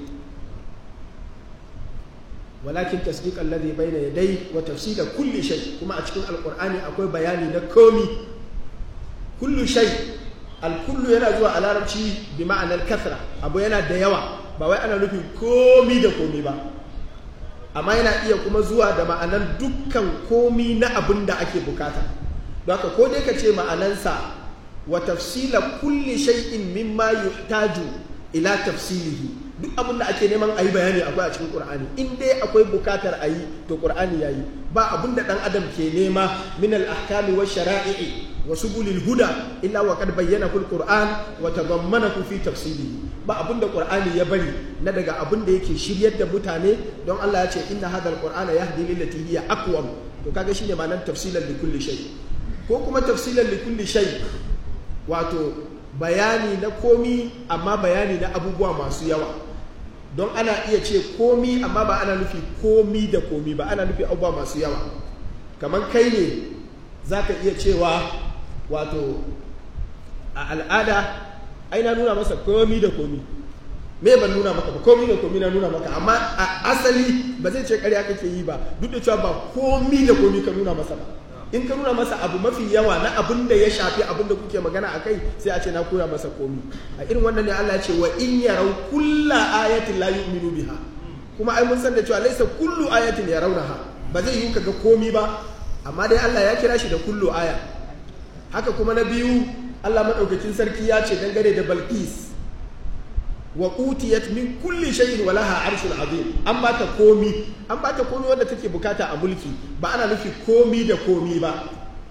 walakin tasdiqan ladhi bayna yadayhi wa tafsila kulli shay, kuma a cikin alqur'ani akwai bayani na komi. Kullu shay, alkullu yana zuwa a larabci bi ma'anar kasra, abu yana da yawa, ba wai ana nufin komi da komi ba, amma yana iya kuma zuwa da ma'anar dukkan komi na abin da ake bukata. Don haka ko dai ka ce ma'anansa wa tafsila kulli shay'in mimma yuhtaju ila tafsilihi, duk abin da ake neman a yi bayani akwai a cikin Qur'ani. In dai akwai bukatar a yi, to Qur'ani ya yi. Ba abin da ɗan adam ke nema min al-ahkami wa shara'i'i wa subulil huda illa wa qad bayyanahu al-Qur'an wa tadammanahu fi tafsilihi. Ba abin da Qur'ani ya bari na daga abin da yake shiryar da mutane, don Allah ya ce inna hadha al-Qur'ana yahdi lillati hiya aqwam. To kaga shine ma'anar tafsilan li kulli shay, ko kuma tafsilan li kulli shay wato bayani na komi amma bayani na abubuwa masu yawa. Don ana iya ce komi amma ba ana nufi komi da komi ba, ana nufi abubuwa masu yawa. Kamar kai ne za ka iya cewa wato a al'ada ai na nuna masa komi da komi, me ban nuna maka ba, komi da komi na nuna maka, amma a asali ba zai ce ƙarya kake yi ba, duk da cewa ba komi da komi ka nuna masa ba. In ka nuna masa abu mafi yawa na abin da ya shafi abin da kuke magana a kai, sai a ce na koya masa komi. A irin wannan ne Allah ya ce wa in yarau kulla ayatin la yu'minu biha, kuma ai mun san da cewa laisa kullu ayatin yarawnaha, ba zai yi kaga komi ba, amma dai Allah ya kira shi da kullu aya. Haka kuma na biyu, Allah madaukakin sarki ya ce dangane da Balqis, wa utiyat min kulli shay'in wa laha arshun azim. An bata komi, an bata komi wanda take bukata a mulki, ba ana nufi komi da komi ba.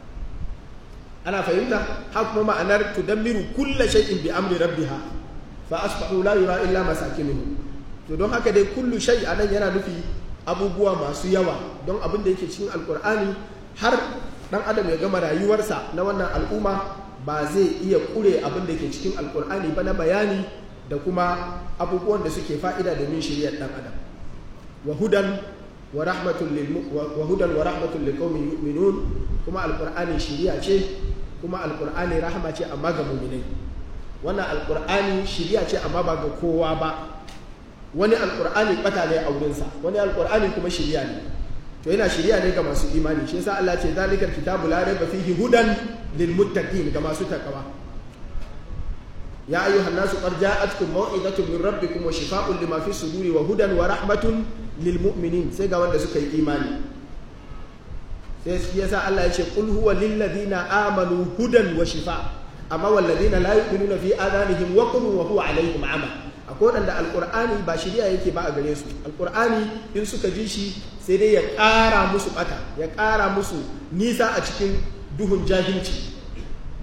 Ana fahimta? Haka kuma ma'anar tudammiru kulla shay'in bi amri rabbiha fa asbahu la yura illa masakinuhum. To don haka dai kullu shay anan yana nufi abubuwa masu yawa, don abin da yake cikin alqur'ani har dan adam ya gama rayuwarsa na wannan al'umma ba zai iya kure abin da ke cikin alqur'ani ba na bayani da kuma abubuwan da suke fa'ida domin shiryar ɗan adam. Wa hudan wa rahmatul liqaumin yu'minun, kuma alqur'ani shiriya ce, kuma alqur'ani rahama ce amma ga mu'minai. Wannan alqur'ani shiriya ce amma ba ga kowa ba. Wani alqur'ani bata ne a wurinsa, wani alqur'ani kuma shiriya ne. To yana shiriya ne ga masu imani. Shi yasa Allah ce zalikal kitabu la raiba fihi hudan lil muttaqin, ga masu takawa. Ya ayyuhan nasu qad ja'atkum maw'izatun min rabbikum wa shifaa'un lima fi suduri wa hudan wa rahmatun lil mu'minin, sai ga wanda suka yi imani. Sai yasa Allah ya ce qul huwa lil ladina amanu hudan wa shifaa', amma wal ladina la yu'minuna fi adanihim waqrun wa huwa alaihim 'ama. Akwai wanda alqur'ani ba shiriya yake ba a gare su. Alqur'ani in suka ji shi sai dai ya ƙara musu bata, ya ƙara musu nisa a cikin duhun jahilci.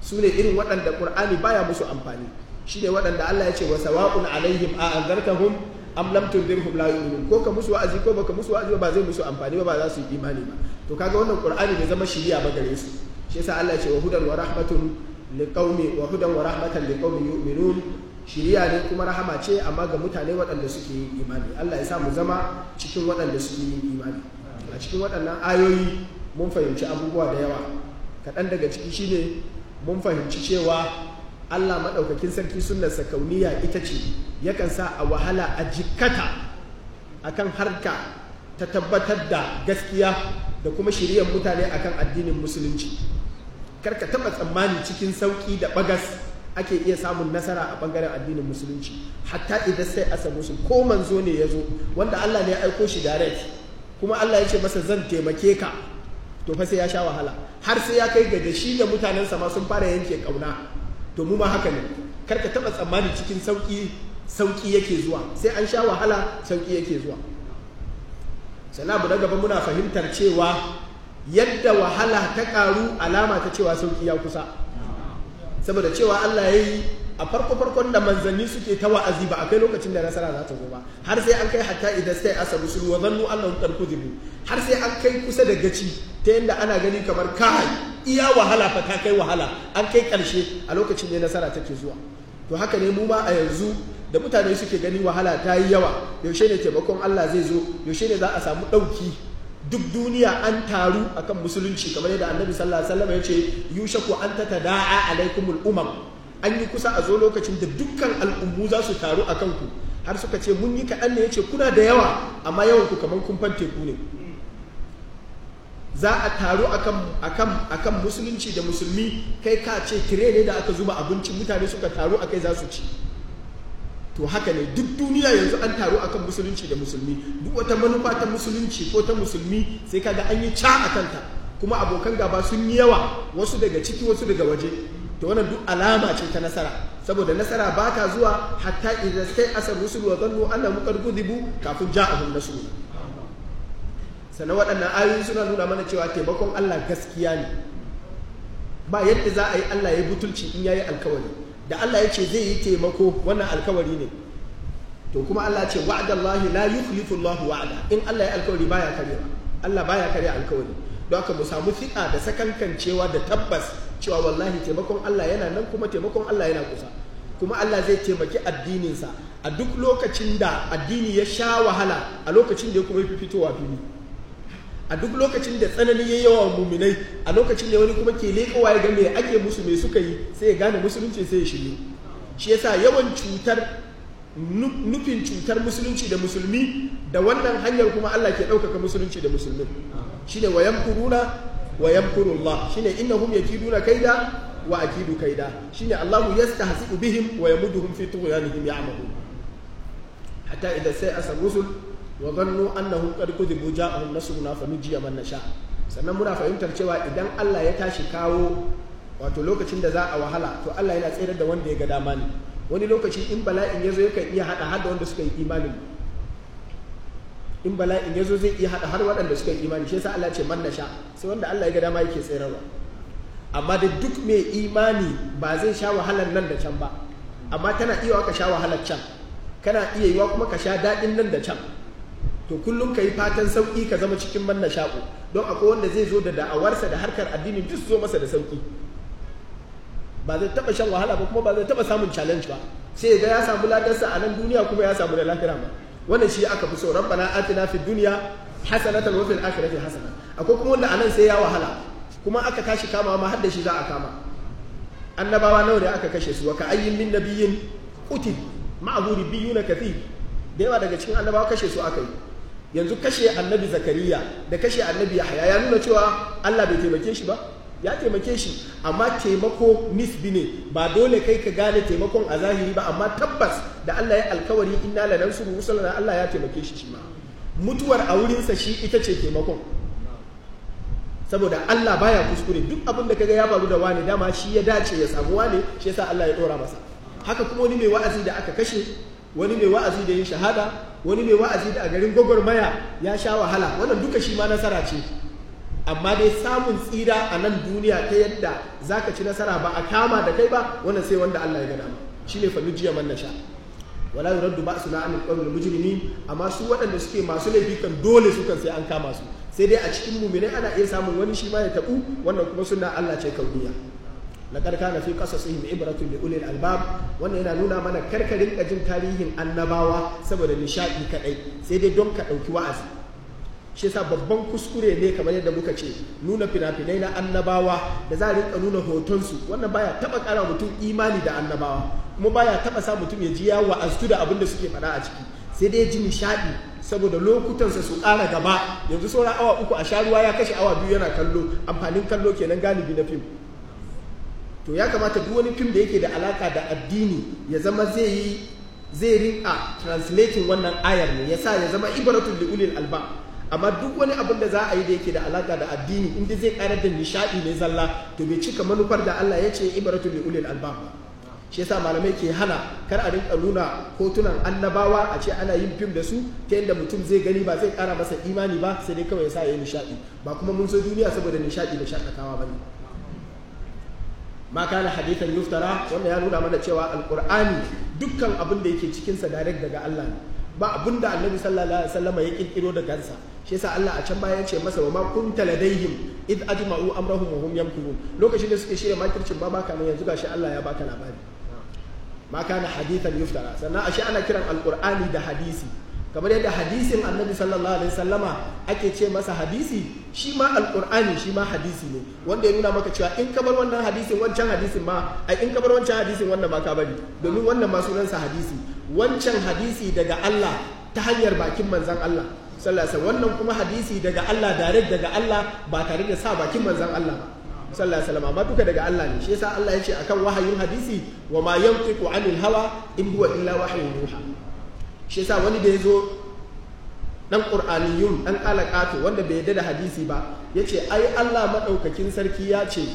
su ne irin waɗanda ƙur'ani baya musu amfani, shi ne waɗanda Allah ya ce wa sawa'un alaihim a anzartahum am lam tunzirhum la yu'minun, ko ka musu wa'azi ko baka musu wa'azi ba zai musu amfani ba, ba za su yi imani ba. To kaga wannan ƙur'ani bai zama shiriya ba gare su, shi yasa Allah ya ce wa hudan wa rahmatun liqaumi wa hudan wa rahmatan liqaumin yu'minun, shiriya ne kuma rahama ce amma ga mutane waɗanda suke yin imani. Allah ya sa mu zama cikin waɗanda suke yin imani. A cikin waɗannan ayoyi mun fahimci abubuwa da yawa, kaɗan daga ciki shine mun fahimci cewa Allah maɗaukakin sarki sunnarsa kauniya ita ce yakan sa a wahala a jikkata akan harka ta tabbatar da gaskiya da kuma shiriyar mutane akan addinin musulunci. Karka taɓa tsammani cikin sauƙi da bagas ake iya samun nasara a ɓangaren addinin musulunci, hatta idan sai asa musu ko manzo ne ya zo wanda Allah ne ya aiko shi direct, kuma Allah ya ce masa zan taimake ka, to fa sai ya sha wahala har sai ya kai ga da shi da mutanensa ma sun fara yanke kauna. To mu ma haka ne, kar ka taɓa tsammani cikin sauƙi sauƙi yake zuwa, sai an sha wahala sauƙi yake zuwa. Sannan abu na gaba muna fahimtar cewa yadda wahala ta ƙaru alama ta cewa sauƙi ya kusa, saboda cewa Allah ya yi a farko farkon da manzanni suke ta wa'azi ba a kai lokacin da nasara za ta zo ba, har sai an kai hatta idan sai asa rusulu wa zannu annahum qad kuzibu, har sai an kai kusa da gaci ta yadda ana gani kamar kai iya wahala fa ta kai wahala, an kai karshe a lokacin da nasara take zuwa. To haka ne mu ma a yanzu da mutane suke gani wahala ta yi yawa, yaushe ne taimakon Allah zai zo, yaushe ne za a samu ɗauki. Duk duniya an taru akan musulunci kamar yadda annabi sallallahu alaihi wasallam ya ce yushaku an tatada'a alaikumul umam, an yi kusa a zo lokacin da dukkan al'ummu za su taru a kanku, har suka ce mun yi kaɗan ne, ya ce kuna da yawa amma yawanku kamar kumfan teku ne. Za a taru akan, akan, akan musulunci da musulmi, kai ka ce tire ne da aka zuba abinci mutane suka taru a kai za su ci. To haka ne duk duniya yanzu an taru akan musulunci da musulmi, duk wata manufa ta musulunci ko ta musulmi sai kaga an yi ca a kanta, kuma abokan gaba sun yi yawa, wasu daga ciki wasu daga waje. To wannan duk alama ce ta nasara, saboda nasara ba ta zuwa hatta idan sai asar rusul wa zannu annahum qad kudibu kafin ja'ahum nasrun. Sannan waɗannan ayoyi suna nuna mana cewa taimakon Allah gaskiya ne, ba yadda za a yi Allah ya butulci in yayi alkawari. Da Allah ya ce zai yi taimako wannan alkawari ne, to kuma Allah ce wa'adallahi la yukhlifu Allahu wa'ada, in Allah ya alkawari baya karya, Allah baya karya alkawari. Don haka mu samu fiƙa da sakankancewa da tabbas cewa wallahi taimakon Allah yana nan, kuma taimakon Allah yana kusa, kuma Allah zai taimaki addininsa a duk lokacin da addini ya sha wahala, a lokacin da ya kuma fi fitowa fili, a duk lokacin da tsanani ya yawa muminai, a lokacin da wani kuma ke leƙowa ya ga me ake musu me suka yi, sai ya gane musulunci sai ya shirye. Shi yasa yawan cutar nufin cutar musulunci da musulmi da wannan hanyar kuma Allah ke ɗaukaka musulunci da musulmi. Shine wa yamkuruna wa yamkurullah, shine innahum yakiduna kaida wa akidu kaida, shine Allahu yastahzi'u bihim wa yamudduhum fi tughyanihim ya'mahun. Hatta idza sa'asa rusul wa dhannu annahum qad kudibu ja'ahum nasruna fanujiya man nasha. Sannan muna fahimtar cewa idan Allah ya tashi kawo wato lokacin da za a wahala, to Allah yana tsayar da wanda ya ga dama ne. Wani lokaci in bala'in yazo yakan iya hada har da wanda suka yi imani, in bala'in yazo zai iya hada har waɗanda suka yi imani, shi yasa Allah ce man nasha, sai wanda Allah ya ga dama yake tsayarwa. Amma da duk mai imani ba zai sha wahalar nan da can ba, amma tana iya ka sha wahalar can, kana iya yiwa kuma ka sha daɗin nan da can. To kullum ka yi fatan sauƙi ka zama cikin man nasha'u, don akwai wanda zai zo da da'awarsa da harkar addini duk zo masa da sauƙi, ba zai taɓa shan wahala ba kuma ba zai taɓa samun challenge ba, sai ga ya samu ladarsa a nan duniya kuma ya samu da lahira ba. Wannan shi aka fi so, rabbana atina fid dunya hasanatan wa fil akhirati hasana. Akwai kuma wanda anan sai ya wahala, kuma aka tashi kama ma har da shi za a kama. Annabawa nawa ne aka kashe su, wa ka ayyin min nabiyyin qutil ma'ahu ribbiyuna kathir, da yawa daga cikin annabawa kashe su aka yi. Yanzu kashe annabi Zakariya da kashe annabi Yahya ya nuna cewa Allah bai taimake shi ba, ya taimake shi, amma taimako nisbi ne, ba dole kai ka gane taimakon a zahiri ba, amma tabbas da Allah ya alkawari inna lanansuru rusulana, Allah ya taimake shi shi ma. Mutuwar a wurinsa shi ita ce taimakon, saboda Allah baya kuskure, duk abin da kaga ya faru da wani dama shi ya dace ya samu wani, shi yasa Allah ya dora masa. Haka kuma wani mai wa'azi da aka kashe, wani mai wa'azi da yin shahada, wani mai wa'azi da a garin gwagwarmaya ya sha wahala, wannan duka shi ma nasara ce. amma dai samun tsira a nan duniya ta yadda zaka ci nasara ba a kama da kai ba, wannan sai wanda Allah ya ga dama, shine fa nujiya man nasha wala yuraddu ba'suna 'anil qawmil mujrimin. Amma su waɗanda suke masu laifi kan dole su kan sai an kama su, sai dai a cikin mu'minai ana iya samun wani shi ma ya tabu, wannan kuma sunna Allah ce kauniya. laqad kana fi qasasihim ibratun li ulil albab, wannan yana nuna mana karkarin kajin tarihin annabawa saboda nishadi kadai, sai dai don ka dauki wa'azi. Shi yasa babban kuskure ne kamar yadda muka ce nuna fina-finai na annabawa da za a rinka nuna hotonsu, wannan baya taba kara mutum imani da annabawa, kuma baya taba sa mutum ya ji ya wa'aztu da abin da suke faɗa a ciki, sai dai ji nishadi saboda lokutansa su ƙara gaba. Yanzu sauran awa uku a sha ruwa ya kashe awa biyu yana kallo, amfanin kallo kenan galibi na fim. To ya kamata duk wani fim da yake da alaka da addini ya zama zai yi zai rinka translating wannan ayar ne, yasa ya zama ibaratul li ulil albab. Amma duk wani abin da za a yi da yake da alaka da addini inda zai karar da nishadi ne zalla, to bai cika manufar da Allah ya ce ibaratul li ulil albab. Shi yasa malamai ke hana kar a rinka nuna hotunan annabawa a ce ana yin fim da su ta yadda mutum zai gani ba zai kara masa imani ba, sai dai kawai ya sa ya yi nishadi, ba kuma mun so duniya saboda nishadi da shakatawa bane. Ma kana hadithan yuftara, wanda ya nuna mana cewa alqur'ani dukkan abin da yake cikin sa direct daga Allah ne, ba abin da annabi sallallahu alaihi wasallam ya kirkiro da kansa. Shi yasa Allah a can baya ya ce masa wa ma kunta ladaihim id ajma'u amrahum wa hum yamkurun, lokacin da suke shirya makircin ba baka nan, yanzu gashi Allah ya baka labari. Ma kana hadithan yuftara, sannan ashe ana kiran alqur'ani da hadisi, kamar yadda hadisin annabi sallallahu alaihi wasallama ake ce masa hadisi, shi ma alqur'ani shi ma hadisi ne, wanda ya nuna maka cewa in ka bar wannan hadisin wancan hadisin ma ai in ka bar wancan hadisin wannan ba ka bari, domin wannan ma sunansa hadisi. Wancan hadisi daga Allah ta hanyar bakin manzon Allah sallallahu alaihi wasallam, wannan kuma hadisi daga Allah direct daga Allah ba tare da sa bakin manzon Allah ba sallallahu alaihi wasallam, amma duka daga Allah ne. Shi yasa Allah ya ce akan wahayin hadisi wa ma yantiqu anil hawa in huwa illa wahyun yuha. Shi yasa wani da yazo dan qur'aniyun dan qalaqatu wanda bai yadda da hadisi ba, yace ai Allah madaukakin sarki ya ce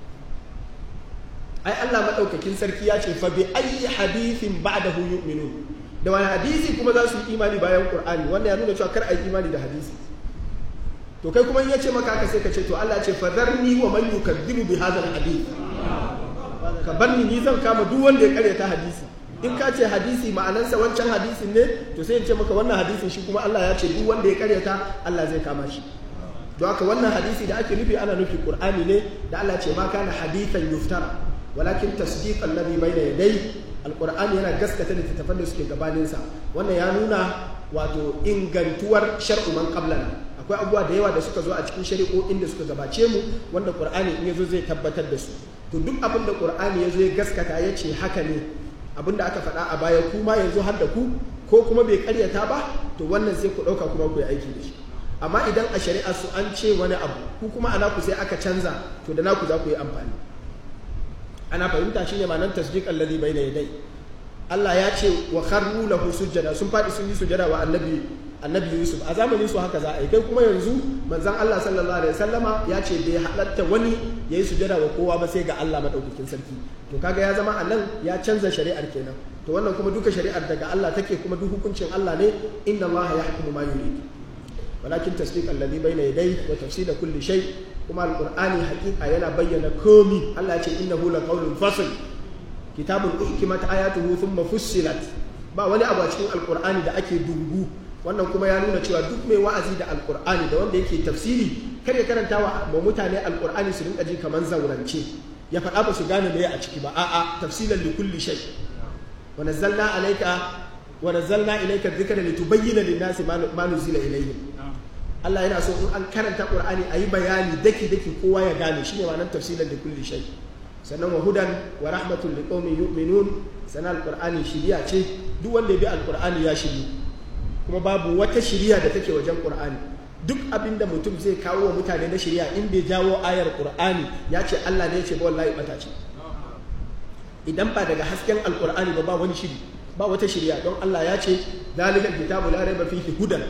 ai Allah madaukakin sarki ya ce fa bi ayyi hadithin ba'dahu yu'minun, da wani hadisi kuma za su yi imani bayan qur'ani, wanda ya nuna cewa kar ai imani da hadisi. To kai kuma in yace maka haka sai ka ce to Allah ce fadarni wa man yukadzibu bi hadha alhadith, ka barni ni zan kama duk wanda ya karyata hadisi. In ka ce hadisi ma'anansa wancan hadisin ne, to sai in ce maka wannan hadisin shi kuma Allah ya ce duk wanda ya karyata Allah zai kama shi. Don haka wannan hadisi da ake nufi ana nufi Qur'ani ne, da Allah ce ma kana hadithan yuftara walakin tasdiq alladhi bayna yadayhi. Alqur'ani yana gaskata littattafan da suke gabaninsa. Wannan ya nuna wato ingantuwar shar'u man qablana. Akwai abubuwa da yawa da suka zo a cikin shari'o'in da suka gabace mu wanda Qur'ani in yazo zai tabbatar da su. To duk abin da Qur'ani yazo ya gaskata ya ce haka ne, abin da aka faɗa a baya kuma yanzu har da ku, ko kuma bai karyata ba, to wannan sai ku ɗauka kuma ku yi aiki da shi. Amma idan a shari'a su an ce wani abu ku kuma ana ku sai aka canza, to da naku za ku yi amfani. Ana fahimta shine ma'anar tasdiq alladhi bayna yadayhi. Allah ya ce wa kharru lahu sujjada, sun faɗi sun yi sujjada wa annabi annabi Yusuf. A zamanin su haka za a yi, kai kuma yanzu manzon Allah sallallahu alaihi wasallama ya ce bai halatta wani yayi sujjada wa kowa ba sai ga Allah madaukakin sarki. To kaga ya zama anan ya canza shari'ar kenan. To wannan kuma duka shari'ar daga Allah take, kuma duk hukuncin Allah ne, inna Allah yahkumu ma yurid. Walakin tasdiq alladhi bayna yadayhi wa tafsila kulli shay, kuma alqur'ani hakika yana bayyana komi. Allah ya ce innahu laqawlun fasl kitabun uhkimat ayatuhu thumma fussilat. Ba wani abu a cikin alqur'ani da ake dungu. Wannan kuma ya nuna cewa duk mai wa'azi da alqur'ani da wanda yake tafsiri kar ya karanta wa mutane alqur'ani su rinka ji kaman zaurance, ya faɗa ba su gane me a ciki ba. A'a, tafsilan li kulli shay. Wa nazzalna alayka wa nazzalna ilayka dhikra litubayyana lin-nasi ma nuzila ilayhim. Allah yana so in an karanta Qur'ani ayi bayani daki daki kowa ya gane, shine ma'anar tafsilan li kulli shay. Sannan wa hudan wa rahmatul liqaumin yu'minun, sannan alqur'ani shiriya ce, duk wanda ya bi alqur'ani ya shiri, kuma babu wata shiriya da take wajen Qur'ani. Duk abinda mutum zai kawo wa mutane na shiriya in bai jawo ayar Qur'ani ya ce Allah ne ya ce ba, wallahi bata ce. Idan ba daga hasken alqur'ani ba, ba wani shiri, ba wata shiriya, don Allah ya ce zalikal kitabu la raiba fihi hudan.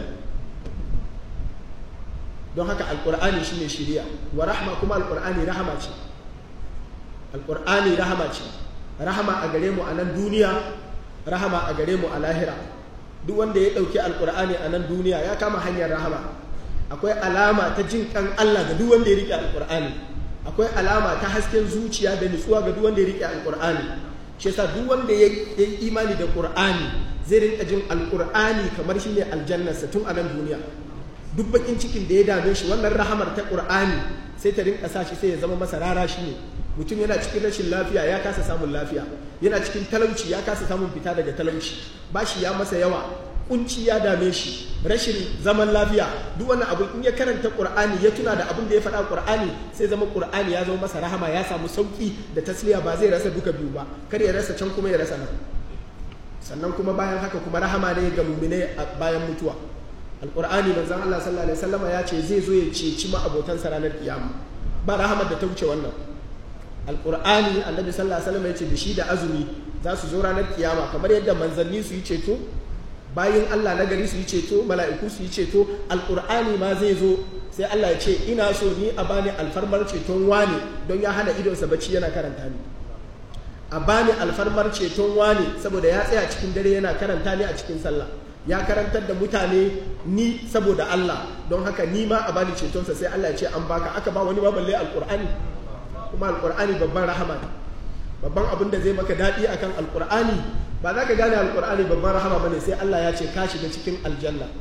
Don haka alqur'ani shine shiriya, wa rahma, kuma alqur'ani rahama ce. Alqur'ani rahama ce, rahama a gare mu a nan duniya, rahama a gare mu a lahira. Duk wanda ya dauki alqur'ani a nan duniya ya kama hanyar rahama, akwai alama ta jin kan Allah ga duk wanda ya rike alqur'ani, akwai alama ta hasken zuciya da nutsuwa ga duk wanda ya rike alqur'ani. shi yasa duk wanda ya yi imani da qur'ani zai rinka jin alqur'ani kamar shine aljannarsa tun a nan duniya. Duk bakin cikin da ya dame shi wannan rahamar ta qur'ani sai ta rinka sa shi sai ya zama masa rara shi ne. Mutum yana cikin rashin lafiya ya kasa samun lafiya, yana cikin talauci ya kasa samun fita daga talauci, bashi ya masa yawa, kunci ya dame shi, rashin zaman lafiya, duk wannan abu in ya karanta qur'ani ya tuna da abin da ya faɗa qur'ani sai zama qur'ani ya zama masa rahama, ya samu sauki da tasliya, ba zai rasa duka biyu ba, kar ya rasa can kuma ya rasa nan. Sannan kuma bayan haka kuma rahama ne ga mu'mine bayan mutuwa. Alqur'ani manzon Allah sallallahu alaihi wasallam ya ce zai zo ya ceci ma abotansa ranar kiyama, ba rahamar da ta wuce wannan. Alqur'ani annabi sallallahu alaihi wasallam ya ce da shi da azumi za su zo ranar kiyama kamar yadda manzanni su yi ceto, bayin Allah na gari su yi ceto, mala'iku su yi ceto, alqur'ani ma zai zo sai Allah ya ce ina so ni a bani alfarmar ceton wani don ya hana idonsa bacci yana karanta ni, a bani alfarmar ceton wani saboda ya tsaya cikin dare yana karanta ni a cikin sallah, ya karantar da mutane ni saboda Allah, don haka ni ma a bani cetonsa. Sai Allah ya ce an baka, aka ba wani ma balle alqur'ani. Kuma alqur'ani babban rahama ne, babban abin da zai maka daɗi akan alqur'ani ba za ka gane alqur'ani babban rahama bane sai Allah ya ce ka shiga cikin aljanna.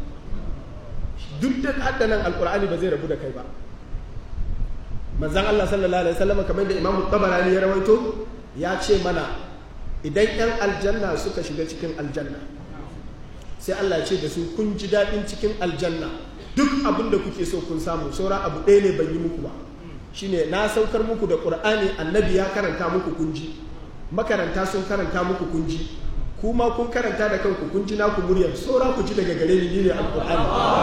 Duk da haddanan alqur'ani ba zai rabu da kai ba. Manzon Allah sallallahu alaihi wasallam kamar da Imam Tabarani ya rawaito ya ce mana idan yan aljanna suka shiga cikin aljanna sai Allah ya ce da su kun ji daɗin cikin aljanna, duk abin da kuke so kun samu, saura abu ɗaya ne ban yi muku ba, shine na saukar muku da Qur'ani, annabi ya karanta muku kunji, makaranta sun karanta muku kunji, kuma kun karanta da kanku kunji naku muryar, saura ku ji daga gare ni ne alqur'ani.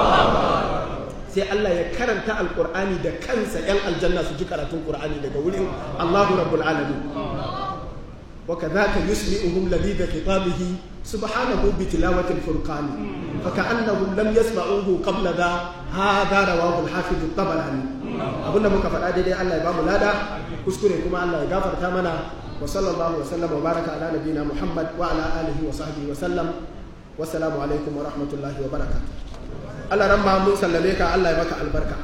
Sai Allah ya karanta alqur'ani da kansa, yan aljanna su ji karatun Qur'ani daga wurin Allahu rabbul alamin. wa kadhaka yusmi'uhum ladida khitabihi subhanahu bi tilawati al-furqan fa ka'annahum lam yasma'uhu qabla dha hadha rawahu al-hafiz at-tabarani. Abunda muka faɗa daidai Allah ya bamu lada, kuskure kuma Allah ya gafarta mana. Wa sallallahu wa sallam wa baraka ala nabiyina Muhammad wa ala alihi wa sahbihi wa sallam. Wassalamu alaikum wa rahmatullahi wa barakatuh. Allah ramma mun sallame ka, Allah ya maka albarka.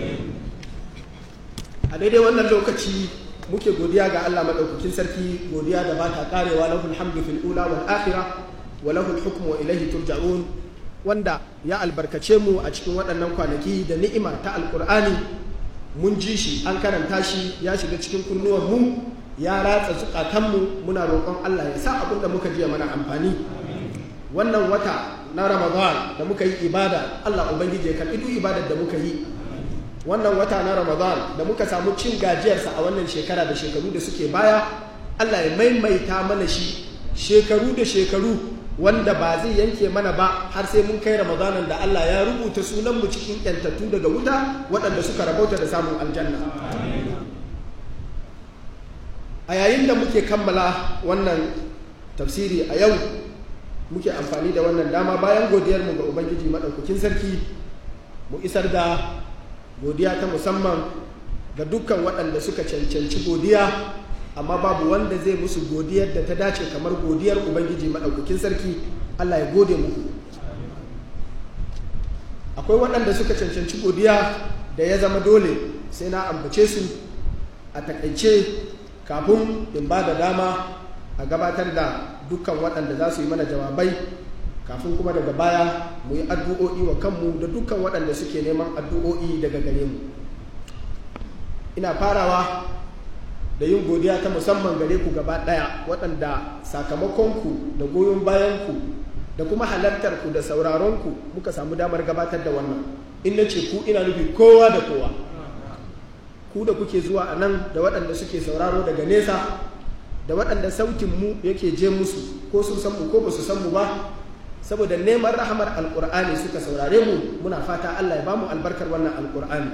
A daidai wannan lokaci muke godiya ga Allah madaukakin sarki, godiya da ba ta karewa, lahul hamdu fil ula wal akhirah wa lahul hukmu wa ilayhi turja'un, wanda ya albarkace mu a cikin waɗannan kwanaki da ni'ima ta alqur'ani. Mun ji shi, an karanta shi, ya shiga cikin kunnuwan mu, ya ratsa zukatan mu. Muna roƙon Allah ya sa abin da muka ji mana amfani. Wannan wata na Ramadan da muka yi ibada, Allah ubangiji ya karɓi duk ibadar da muka yi. Wannan wata na Ramadan da muka samu cin gajiyarsa a wannan shekara da shekaru da suke baya, Allah ya maimaita mana shi shekaru da shekaru, wanda ba zai yanke mana ba har sai mun kai Ramadanan da Allah ya rubuta sunanmu cikin yantattu daga wuta, waɗanda suka rabauta da samun aljanna. A yayin da muke kammala wannan tafsiri a yau, muke amfani da wannan dama bayan godiyarmu ga Ubangiji maɗaukakin sarki, mu isar da godiya ta musamman ga dukkan waɗanda suka cancanci godiya, amma babu wanda zai musu godiyar da ta dace kamar godiyar Ubangiji maɗaukakin sarki. Allah ya gode muku. Akwai waɗanda suka cancanci godiya da ya zama dole sai na ambace su a takaice kafin in ba da dama a gabatar da dukkan waɗanda za su yi mana jawabai, kafin kuma daga baya mu yi addu'o'i wa kanmu da dukkan waɗanda suke neman addu'o'i daga gare mu. Ina farawa da yin godiya ta musamman gare ku gaba ɗaya, waɗanda sakamakonku da goyon bayanku da kuma halartarku da sauraronku muka samu damar gabatar da wannan. In na ce ku, ina nufi kowa da kowa, ku da kuke zuwa a nan da waɗanda suke sauraro daga nesa, da waɗanda sautinmu yake je musu, ko sun san mu ko ba su san mu ba, saboda neman rahamar alkur'ani suka saurare mu. Muna fata Allah ya bamu albarkar wannan alkur'ani.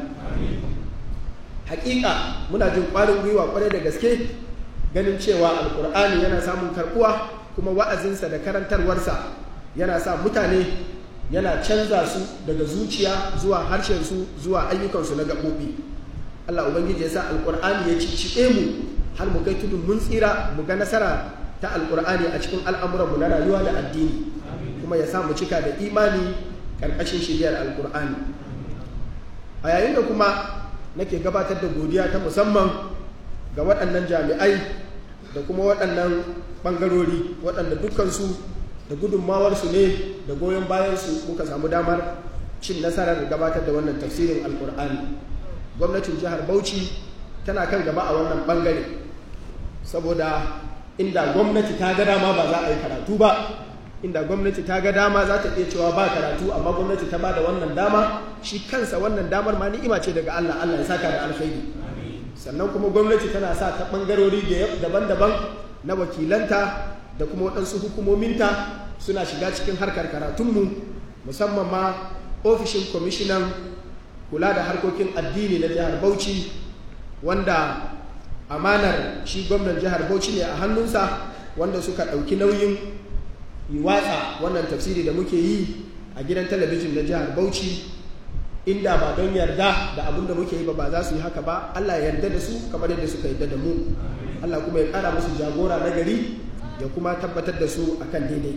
Hakika muna jin ƙwarin gwiwa ƙwarai da gaske ganin cewa alkur'ani yana samun karɓuwa, kuma wa'azinsa da karantarwarsa yana sa mutane, yana canza su daga zuciya zuwa harshensu zuwa ayyukansu na gaɓoɓi. Allah ubangiji ya sa alkur'ani ya cicciɓe mu har mu kai tudun mun tsira, mu ga nasara ta alkur'ani a cikin al'amuranmu na rayuwa da addini, kuma ya samu cika da imani ƙarƙashin shiriyar alƙur'ani. a yayin da kuma nake gabatar da godiya ta musamman ga waɗannan jami'ai da kuma waɗannan ɓangarori waɗanda dukkansu da gudunmawarsu ne da goyon bayansu muka samu damar cin nasarar gabatar da wannan tafsirin alkur'ani. Gwamnatin jihar Bauchi tana kan gaba a wannan ɓangare, saboda inda gwamnati ta ga dama ba za a yi karatu ba, inda gwamnati ta ga dama za ta iya cewa ba karatu, amma gwamnati ta ba da wannan dama. Shi kansa wannan damar ma ni'ima ce daga Allah, Allah ya saka da alkhairi. Sannan kuma gwamnati tana sa ta ɓangarori daban-daban na wakilanta da kuma waɗansu hukumominta suna shiga cikin harkar karatunmu, musamman ma ofishin kwamishinan kula da harkokin addini na jihar Bauchi, wanda amanar shi gwamnan jihar Bauchi ne a hannunsa, wanda suka ɗauki nauyin yi watsa wannan tafsiri da muke yi a gidan talabijin na jihar Bauchi. Inda ba don yarda da abin da muke yi ba ba za su yi haka ba. Allah ya yarda da su kamar yadda suka yarda da mu. Allah kuma ya ƙara musu jagora na gari, ya kuma tabbatar da su akan daidai.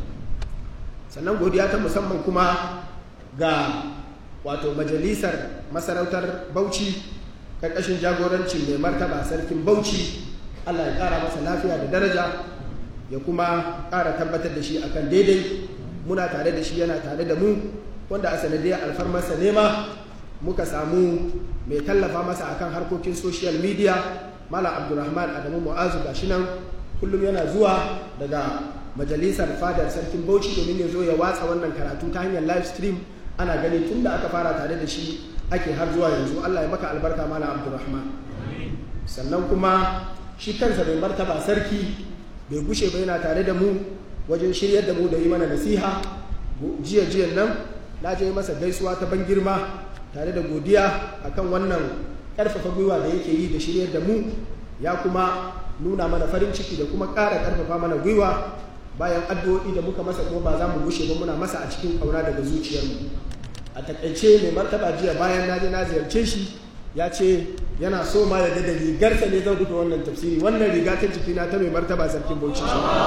Sannan godiya ta musamman kuma ga wato majalisar masarautar Bauchi ƙarƙashin jagorancin mai martaba sarkin Bauchi. Allah ya ƙara masa lafiya da daraja, ya kuma ƙara tabbatar da shi akan daidai. Muna tare da shi, yana tare da mu, wanda a sanadiyar alfarmarsa nema muka samu mai tallafa masa akan harkokin social media, Malam Abdulrahman Adamu Mu'azu. Gashi nan kullum yana zuwa daga majalisar fadar sarkin Bauchi domin ya zo ya watsa wannan karatu ta hanyar live stream. Ana gani tun da aka fara tare da shi ake har zuwa yanzu. Allah ya maka albarka Malam Abdulrahman. Sannan kuma shi kansa mai martaba sarki bai gushe ba, yana tare da mu wajen shiryar da mu da yi mana nasiha. Jiya jiyan nan na je masa gaisuwa ta ban girma tare da godiya akan wannan ƙarfafa gwiwa da yake yi da shiryar da mu, ya kuma nuna mana farin ciki da kuma ƙara ƙarfafa mana gwiwa. Bayan addu'o'i da muka masa kuma ba za mu gushe ba, muna masa a cikin ƙauna daga zuciyarmu. A takaice mai martaba jiya bayan na je na ziyarce shi ya ce yana so ma ya da rigarsa ne zan rufe wannan tafsiri. Wannan riga ta jikina ta mai martaba sarkin Bauchi.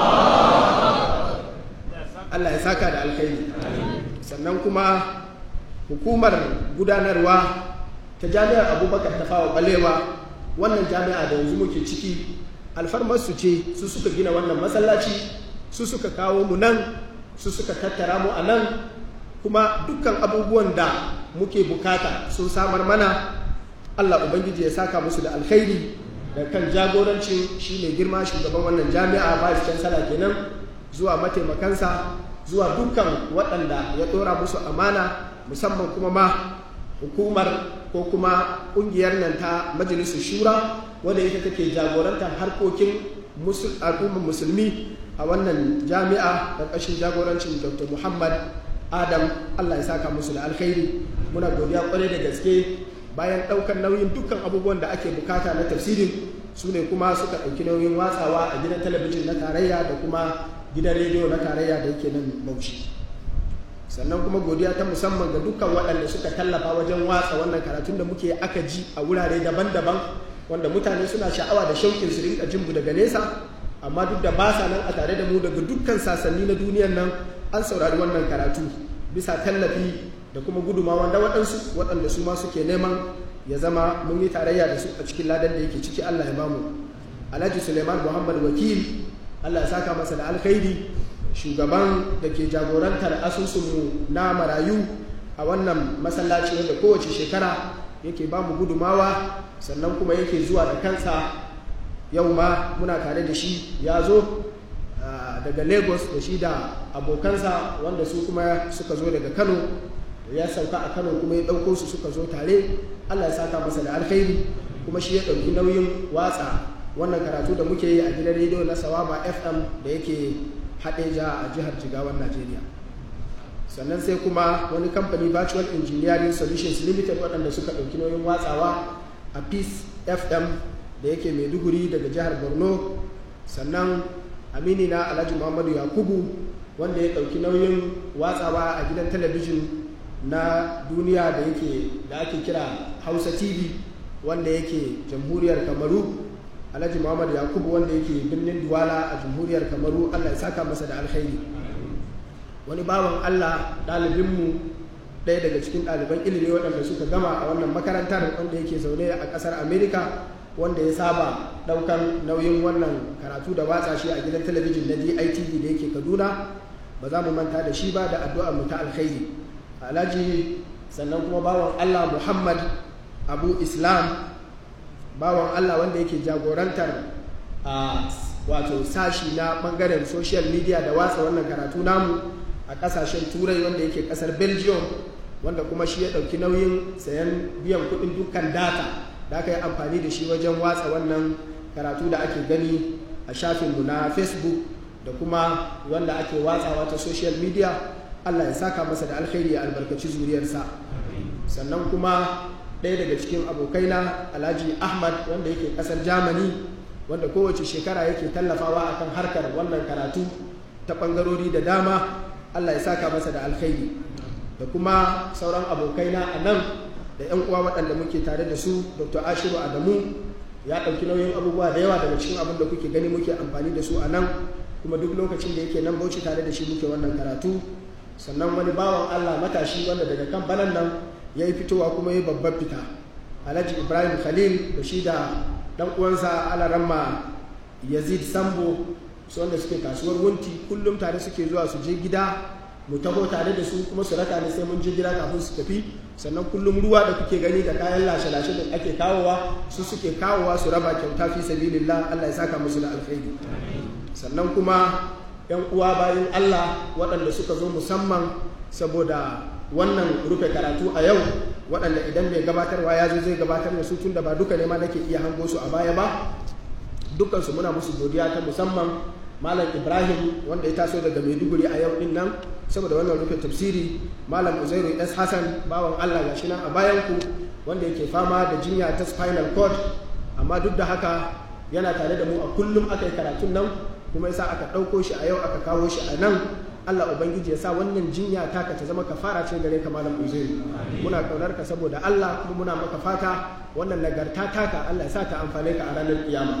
Allah ya saka da alkhairi. Sannan kuma hukumar gudanarwa ta jami'ar Abubakar Tafawa Balewa, wannan jami'a da yanzu muke ciki, alfarmarsu ce, su suka gina wannan masallaci, su suka kawo mu nan, su suka tattara mu a nan, kuma dukkan abubuwan da muke bukata sun samar mana. Allah Ubangiji ya saka musu da alkhairi, da kan jagorancin shi ne girma shugaban wannan jami'a, vice chancellor kenan, zuwa mataimakansa, zuwa dukkan waɗanda ya ɗora musu amana, musamman kuma ma hukumar ko kuma ƙungiyar nan ta majalisar shura, wadda ita take jagorantar harkokin al'ummar musulmi a wannan jami'a ƙarƙashin jagorancin Dr. Muhammad Adam. Allah ya saka musu da alkhairi. Muna godiya ƙwarai da gaske. Bayan ɗaukar nauyin dukkan abubuwan da ake bukata na tafsirin, su ne kuma suka ɗauki nauyin watsawa a gidan talabijin na tarayya da kuma gidan rediyo na tarayya da yake nan Bauchi. Sannan kuma godiya ta musamman ga dukkan waɗanda suka tallafa wajen watsa wannan karatun da muke aka ji a wurare daban-daban, wanda mutane suna sha'awa da shauƙin su rinka jin mu daga nesa, amma duk da ba sa nan a tare da mu daga dukkan sasanni na duniyar nan an saurari wannan karatu bisa tallafi da kuma gudumawa da waɗansu waɗanda su ma suke neman ya zama mun yi tarayya da su a cikin ladan da yake ciki. Allah ya bamu. Alhaji Suleiman Muhammad Wakil, Allah ya saka masa da alkhairi, shugaban da ke jagorantar asusunmu na marayu a wannan masallaci, wanda kowace shekara yake ba mu gudumawa, sannan kuma yake zuwa da kansa. Yau ma muna tare da shi, ya zo daga Lagos da shi da abokansa wanda su kuma suka zo daga Kano, ya sauka a Kano kuma ya ɗauko su suka zo tare. Allah ya saka masa da alkhairi, kuma shi ya ɗauki nauyin watsa wannan karatu da muke yi a gidan rediyo na Sawaba F M da yake Hadeja a jihar Jigawan Najeriya. Sannan sai kuma wani kamfani Virtual Engineering Solutions Limited waɗanda suka ɗauki nauyin watsawa a Peace F M da yake Maiduguri daga jihar Borno. Sannan amini na Alhaji Muhammadu Yakubu, wanda ya ɗauki nauyin watsawa a gidan talabijin na duniya da yake da ake kira Hausa T V, wanda yake jamhuriyar Kamaru. Alhaji Muhammad Yakubu, wanda yake birnin Duwala a jamhuriyar Kamaru. Allah ya saka masa da alkhairi. Wani bawan Allah ɗalibinmu ɗaya daga cikin ɗaliban ilimi waɗanda suka gama a wannan makarantar, wanda yake zaune a ƙasar Amerika, wanda ya saba ɗaukan nauyin wannan karatu da watsa shi a gidan talabijin na D I T V da yake Kaduna. Ba za mu manta da shi ba da addu'ar mu ta alkhairi. Alhaji sannan kuma bawan Allah Muhammad Abu Islam, bawan Allah wanda yake jagorantar a wato sashi na bangaren social media da watsa wannan karatu namu a kasashen turai, wanda yake kasar Belgium, wanda kuma shi ya dauki nauyin sayan biyan kudin dukkan data da aka yi amfani da shi wajen watsa wannan karatu da ake gani a shafinmu na Facebook da kuma wanda ake watsawa ta social media. Allah ya saka masa da alkhairi ya albarkaci zuriyarsa. Sannan kuma ɗaya daga cikin abokaina Alhaji Ahmad, wanda yake ƙasar Germany, wanda kowace shekara yake tallafawa akan harkar wannan karatu ta ɓangarori da dama. Allah ya saka masa da alkhairi. Da kuma sauran abokaina a nan da 'yan uwa waɗanda muke tare da su, Doctor Ashiru Adamu ya ɗauki nauyin abubuwa da yawa daga cikin abin da kuke gani muke amfani da su a nan, kuma duk lokacin da yake nan Bauchi tare da shi muke wannan karatu. Sannan wani bawan Allah matashi wanda daga kan banan nan ya yi fitowa kuma ya babban fita, Alhaji Ibrahim Khalil, da shi da ɗan uwansa Alaramma Yazid Sambo, su wanda suke kasuwar Wunti, kullum tare suke zuwa su je gida, mu taho tare da su kuma su raka ne sai mun je gida kafin su tafi. Sannan kullum ruwa da kuke gani da kayan lashe-lashe da ake kawowa, su suke kawowa su raba kyauta fi sabilillah. Allah ya saka musu da alkhairi. Sannan kuma ‘yan uwa bayan Allah waɗanda suka zo musamman saboda wannan rufe karatu a yau, waɗanda idan mai gabatarwa ya zo zai gabatar da su, tun da ba duka ne ma nake iya hango su a baya ba. Dukkansu muna musu godiya ta musamman. Malam Ibrahim, wanda ya taso daga Maiduguri a yau din nan saboda wannan rufe tafsiri. Malam Uzairu S. Hassan, bawan Allah gashi nan a bayanku, wanda yake fama da jinya ta spinal cord, amma duk da haka yana tare da mu a kullum aka yi karatun nan, kuma yasa aka ɗauko shi a yau aka kawo shi a nan. Allah Ubangiji ya sa wannan jinya taka ta zama kafara ce gare ka Malam Uzairu. Muna kaunar ka saboda Allah, kuma muna maka fata wannan nagarta taka Allah ya sa ta amfane ka a ranar kiyama.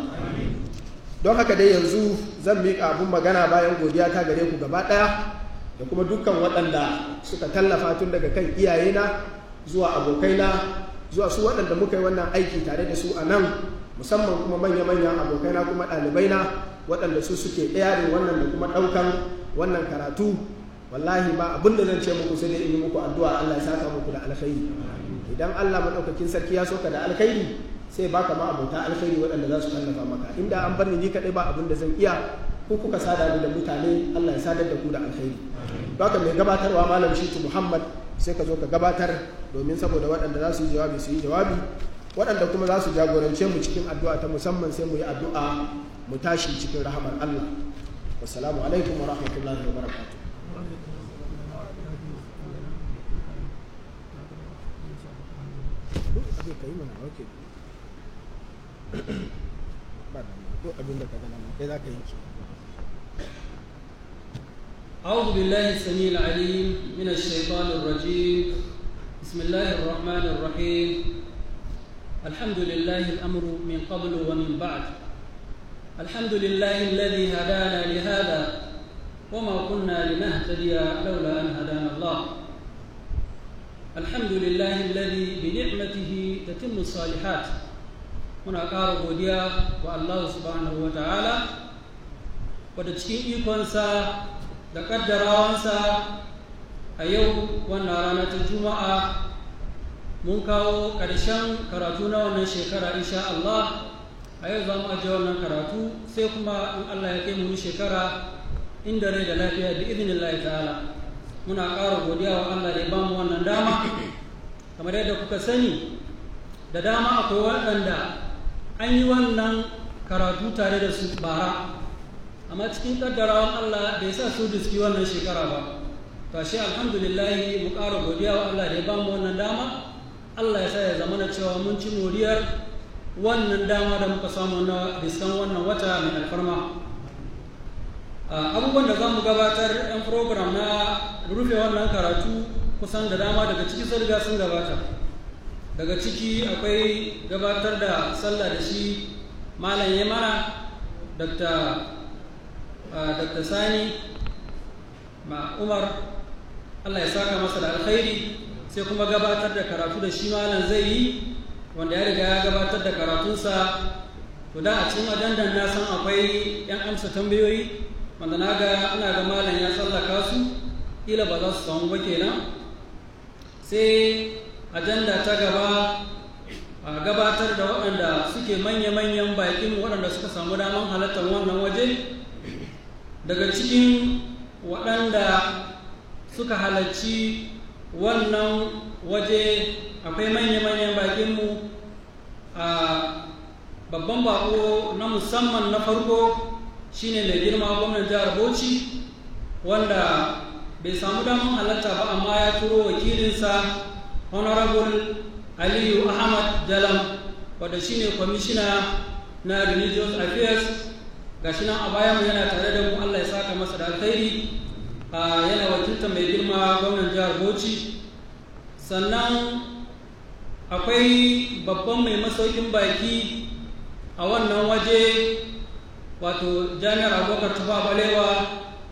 Don haka dai yanzu zan miƙa abun magana bayan godiya ta gare ku gaba ɗaya, da kuma dukkan waɗanda suka tallafa tun daga kan iyayena zuwa abokaina zuwa su waɗanda muka yi wannan aiki tare da su a nan, musamman kuma manya-manyan abokaina kuma ɗalibaina waɗanda su suke ɗayarin wannan da kuma ɗaukan wannan karatu. Wallahi ba abin da zan ce muku sai dai in yi muku addu'a Allah ya saka muku da alkhairi. Idan Allah maɗaukakin sarki ya soka da alkhairi, sai baka ma abota alkhairi waɗanda za su tallafa maka. Inda an bar ni ni kaɗai ba abin da zan iya, ko kuka sada ni da mutane, Allah ya sadar da ku da alkhairi. Baka mai gabatarwa Malam Shitu Muhammad, sai ka zo ka gabatar, domin saboda waɗanda za su yi jawabi su yi jawabi, waɗanda kuma za su jagorance mu cikin addu'a ta musamman sai mu yi addu'a mu tashi cikin rahamar Allah. Wassalamu alaikum wa rahmatullahi wa barakatuh. أعوذ بالله السميع العليم من الشيطان الرجيم. بسم الله الرحمن الرحيم. الحمد لله الأمر من قبل ومن بعد. الحمد لله الذي هدانا لهذا وما كنا لنهتدي لولا أن هدانا الله. الحمد لله الذي بنعمته تتم الصالحات. muna ƙara godiya wa Allah subhanahu wa ta'ala, wadda cikin ikonsa da ƙaddarawansa a yau wannan rana ta Juma'a mun kawo ƙarshen karatu na wannan shekara insha Allah. A yau za mu ajiye wannan karatu, sai kuma in Allah ya kai mu shekara inda rai da lafiya bi idinillahi ta'ala. Muna ƙara godiya wa Allah da ya bamu wannan dama. Kamar yadda kuka sani, da dama akwai waɗanda an yi wannan karatu tare da su bara, amma cikin kaddarawan Allah bai sa su diski wannan shekara ba. To shi alhamdulillah mu ƙara godiya wa Allah da ya bamu wannan dama. Allah ya sa ya zama na cewa mun ci moriyar wannan dama da muka samu na diskan wannan wata mai alfarma. Abubuwan da za mu gabatar yan program na rufe wannan karatu kusan da dama daga ciki sun riga sun gabata. Daga ciki akwai gabatar da sallah da shi malam ya mana Dr. Sani ma Umar, Allah ya saka masa da alkhairi. sai kuma gabatar da karatu da shi malam zai yi wanda ya riga ya gabatar da karatunsa. To da a cikin ajandan na san akwai 'yan amsa tambayoyi wanda na ga ana ga malam ya tsallaka su kila ba za su samu ba kenan. Sai ajanda ta gaba a gabatar da waɗanda suke manya-manyan baƙin waɗanda suka samu daman halartar wannan waje. Daga cikin waɗanda suka halarci wannan waje akwai manya-manyan baƙinmu. A babban baƙo na musamman na farko shine mai girma gwamnan jihar Bauchi, wanda bai samu daman halarta ba amma ya turo wakilinsa Honorable Aliyu Ahmad Jalam, wanda shine kwamishina na Religious Affairs. Gashi nan a bayan yana tare da mu, Allah ya saka masa da alkhairi. Yana wakiltar mai girma gwamnan jihar Bauchi. Sannan akwai babban mai masaukin baki a wannan waje, wato Jami'ar Abubakar Tafawa Balewa,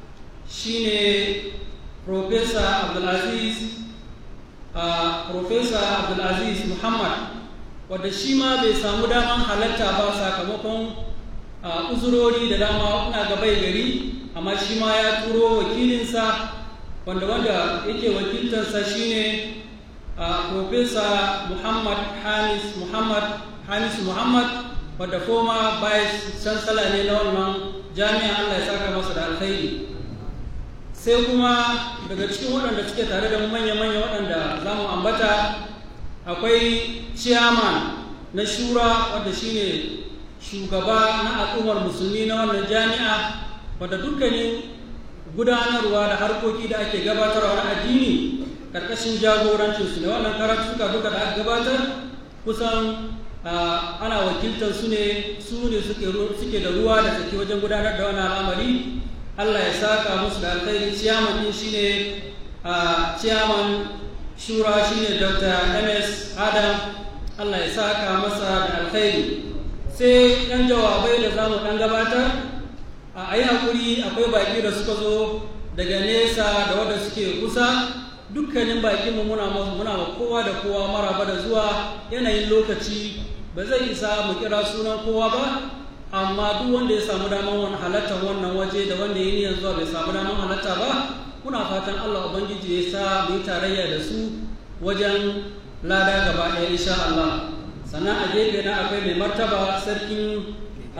shine Professor Abdulaziz Uh, Profesa Abdulaziz Muhammad, wadda shi ma bai samu daman halatta ba sakamakon uh, uzurori da dama ina gabai gari, amma shi ma ya turo wakilinsa wanda wanda yake wakiltarsa shine uh, Profesa Muhammad Hamis Muhammad Hamis Muhammad, wadda former vice chancellor ne na wannan jami'a. Allah ya saka masa da alkhairi. Sai kuma daga cikin waɗanda suke tare da manya-manya waɗanda za mu ambata akwai chairman na shura, wadda shine shugaba na al'ummar musulmi na wannan jami'a, wadda dukkanin gudanarwa da harkoki da ake gabatarwa na addini karkashin jagorancinsu ne. Wannan karatu suka duka da aka gabatar kusan ana wakiltar su ne su ne suke da ruwa da tsaki wajen gudanar da wannan al'amari. Allah ya saka musu da alkhairi. Chairman din shine a chairman shura shine Doctor M S Adam, Allah ya saka masa da alkhairi. Sai ɗan jawabai da zamu ɗan gabatar. A yi hakuri, akwai baki da suka zo daga nesa da wanda suke kusa. Dukkanin bakin mu muna muna kowa da kowa maraba da zuwa. Yanayin lokaci ba zai isa mu kira sunan kowa ba, amma duk wanda ya samu daman wani halartar wannan waje da wanda ya niyan zuwa bai samu daman halarta ba, muna fatan Allah Ubangiji ya sa mu yi tarayya da su wajen lada gaba ɗaya insha Allah. Sannan a gefe na akwai mai martaba sarkin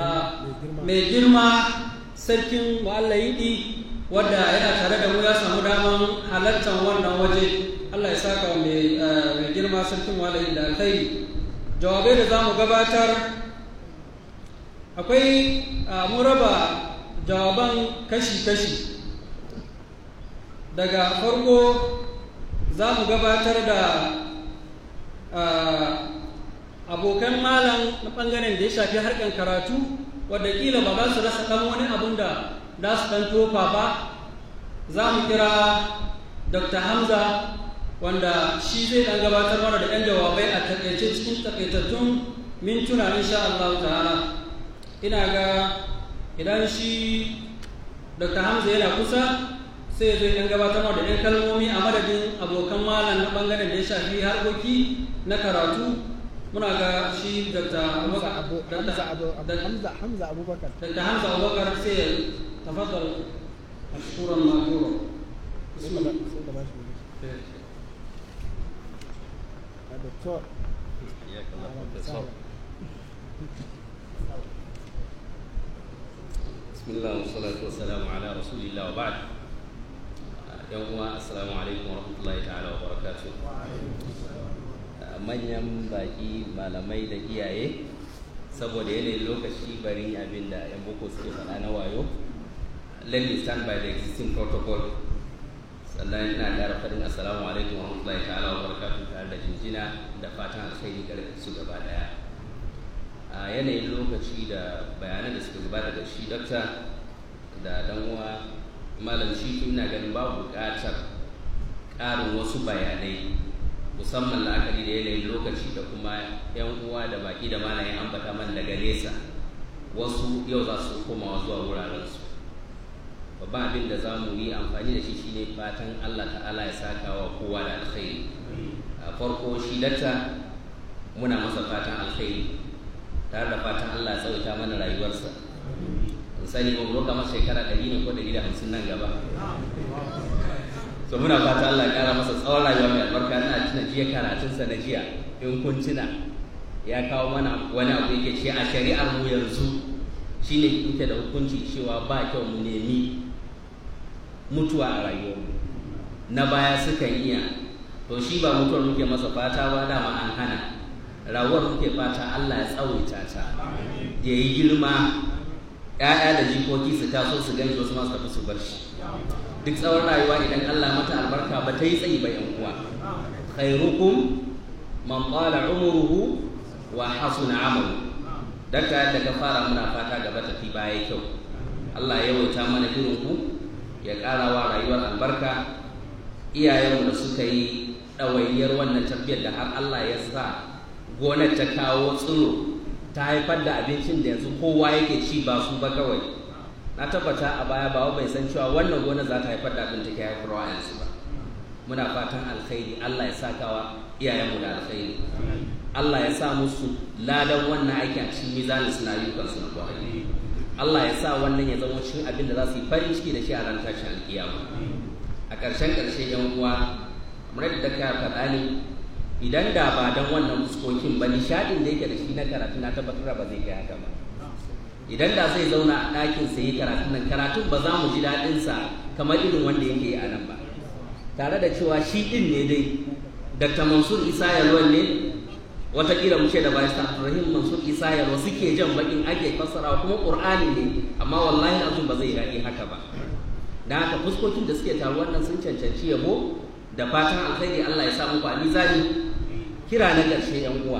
mai girma sarkin Mu'allayidi, wadda yana tare da mu ya samu daman halartar wannan waje. Allah ya saka wa mai girma sarkin Mu'allayidi da alkhairi. Jawabai da za mu gabatar akwai mun raba jawaban kashi-kashi. Daga farko za mu gabatar da abokan malam na ɓangaren da ya shafi harkar karatu, wadda ƙila ba za su rasa ɗan wani abun da za su ɗan tofa ba. Za mu kira Doctor Hamza, wanda shi zai ɗan gabatar mana da 'yan jawabai a taƙaice cikin taƙaitattun mintuna insha Allah ta'ala. Ina ga idan shi Doctor Hamza yana kusa sai zai ɗan gabatar da ɗan kalmomi a madadin abokan malam na ɓangaren da ya shafi harkoki na karatu. Muna ga shi Doctor Hamza Abubakar Doctor Hamza Abubakar sai ya tafaddal mashkuran ma'jura. Doctor Bismillah wassalatu wassalamu ala rasulillah wa ba'd. Yan uwa, assalamu alaikum wa rahmatullahi ta'ala wa barakatuh. Manyan baki, malamai da iyaye, saboda yanayin lokaci bari abin da yan boko suke faɗa na wayo, let me stand by the existing protocol. Sannan ina ƙara faɗin assalamu alaikum wa rahmatullahi ta'ala wa barakatuh tare da jinjina da fatan alkhairi ga su gaba daya. A yanayin lokaci da bayanan da suka gabata da shi dakta da dan uwa malam shi ina ganin babu buƙatar ƙarin wasu bayanai, musamman la'akari da yanayin lokaci da kuma yan uwa da baki da malayin ambata man daga nesa, wasu yau za su komawa zuwa wurarensu. babban abin da za mu yi amfani da shi shine fatan Allah ta'ala ya saka wa kowa da alkhairi. A farko shi datta muna masa fatan alkhairi tare da fatan Allah ya tsawaita mana rayuwarsa. In sani ba mu roƙa masa shekara ɗari ne ko ɗari da hamsin nan gaba. So muna fatan Allah ya ƙara masa tsawon rayuwa mai albarka. Ina tuna jiya karatunsa na jiya in kun tuna ya kawo mana wani abu yake ce a shari'ar mu yanzu shine yake da hukunci cewa ba kyau mu nemi mutuwa a rayuwarmu. Na baya sukan iya, to shi ba mutuwar muke masa fata ba, dama an hana. Rawar muke fata Allah ya tsawaita ta, ya yi girma, ‘ya'ya da jikoki su taso su gani wasu masu tafi su bar shi. Duk tsawon rayuwa idan Allah mata albarka ba ta yi tsayi ba ‘yan uwa. Khairukum man qala umruhu wa hasuna amalu. Dakta yadda ka fara muna fata gaba tafi baya kyau. Allah ya yawaita mana irin ku, ya ƙara wa rayuwar albarka. Iyayenmu da suka yi ɗawainiyar wannan tafiyar da har Allah ya sa gonar ta kawo tsiro, ta haifar da abincin da yanzu kowa yake ci ba su ba kawai. Na tabbata a baya ba bai san cewa wannan gonar za ta haifar da abin da ke haifarwa yanzu ba. Muna fatan alkhairi, Allah ya sakawa iyayenmu da alkhairi. Allah ya sa musu ladan wannan aiki a cikin mizanin suna ayyukansu na kwarai. Allah ya sa wannan ya zama cikin abin da za su yi farin ciki da shi a ran tashin alkiyama. A ƙarshen ƙarshe yan uwa, kamar yadda ka faɗa ne, idan da ba dan wannan fuskokin ba, nishaɗin da yake da shi na karatu na tabbatar ba zai kai haka ba. Idan da zai zauna a ɗakin sa yi karatun nan, karatun ba za mu ji daɗin sa kamar irin wanda yake yi a nan ba. Tare da cewa shi ɗin ne dai Dakta Mansur Isa Yalwan ne, watakila mu ce da Barista Abdulrahim Mansur Isa Yalwa suke jan bakin ake fassara kuma Qur'ani ne, amma wallahi azum ba zai daɗi haka ba. Da haka fuskokin da suke taruwar nan sun cancanci yabo da fatan alkhairi. Allah ya sa muku a mizani. Kira na ƙarshe yan uwa,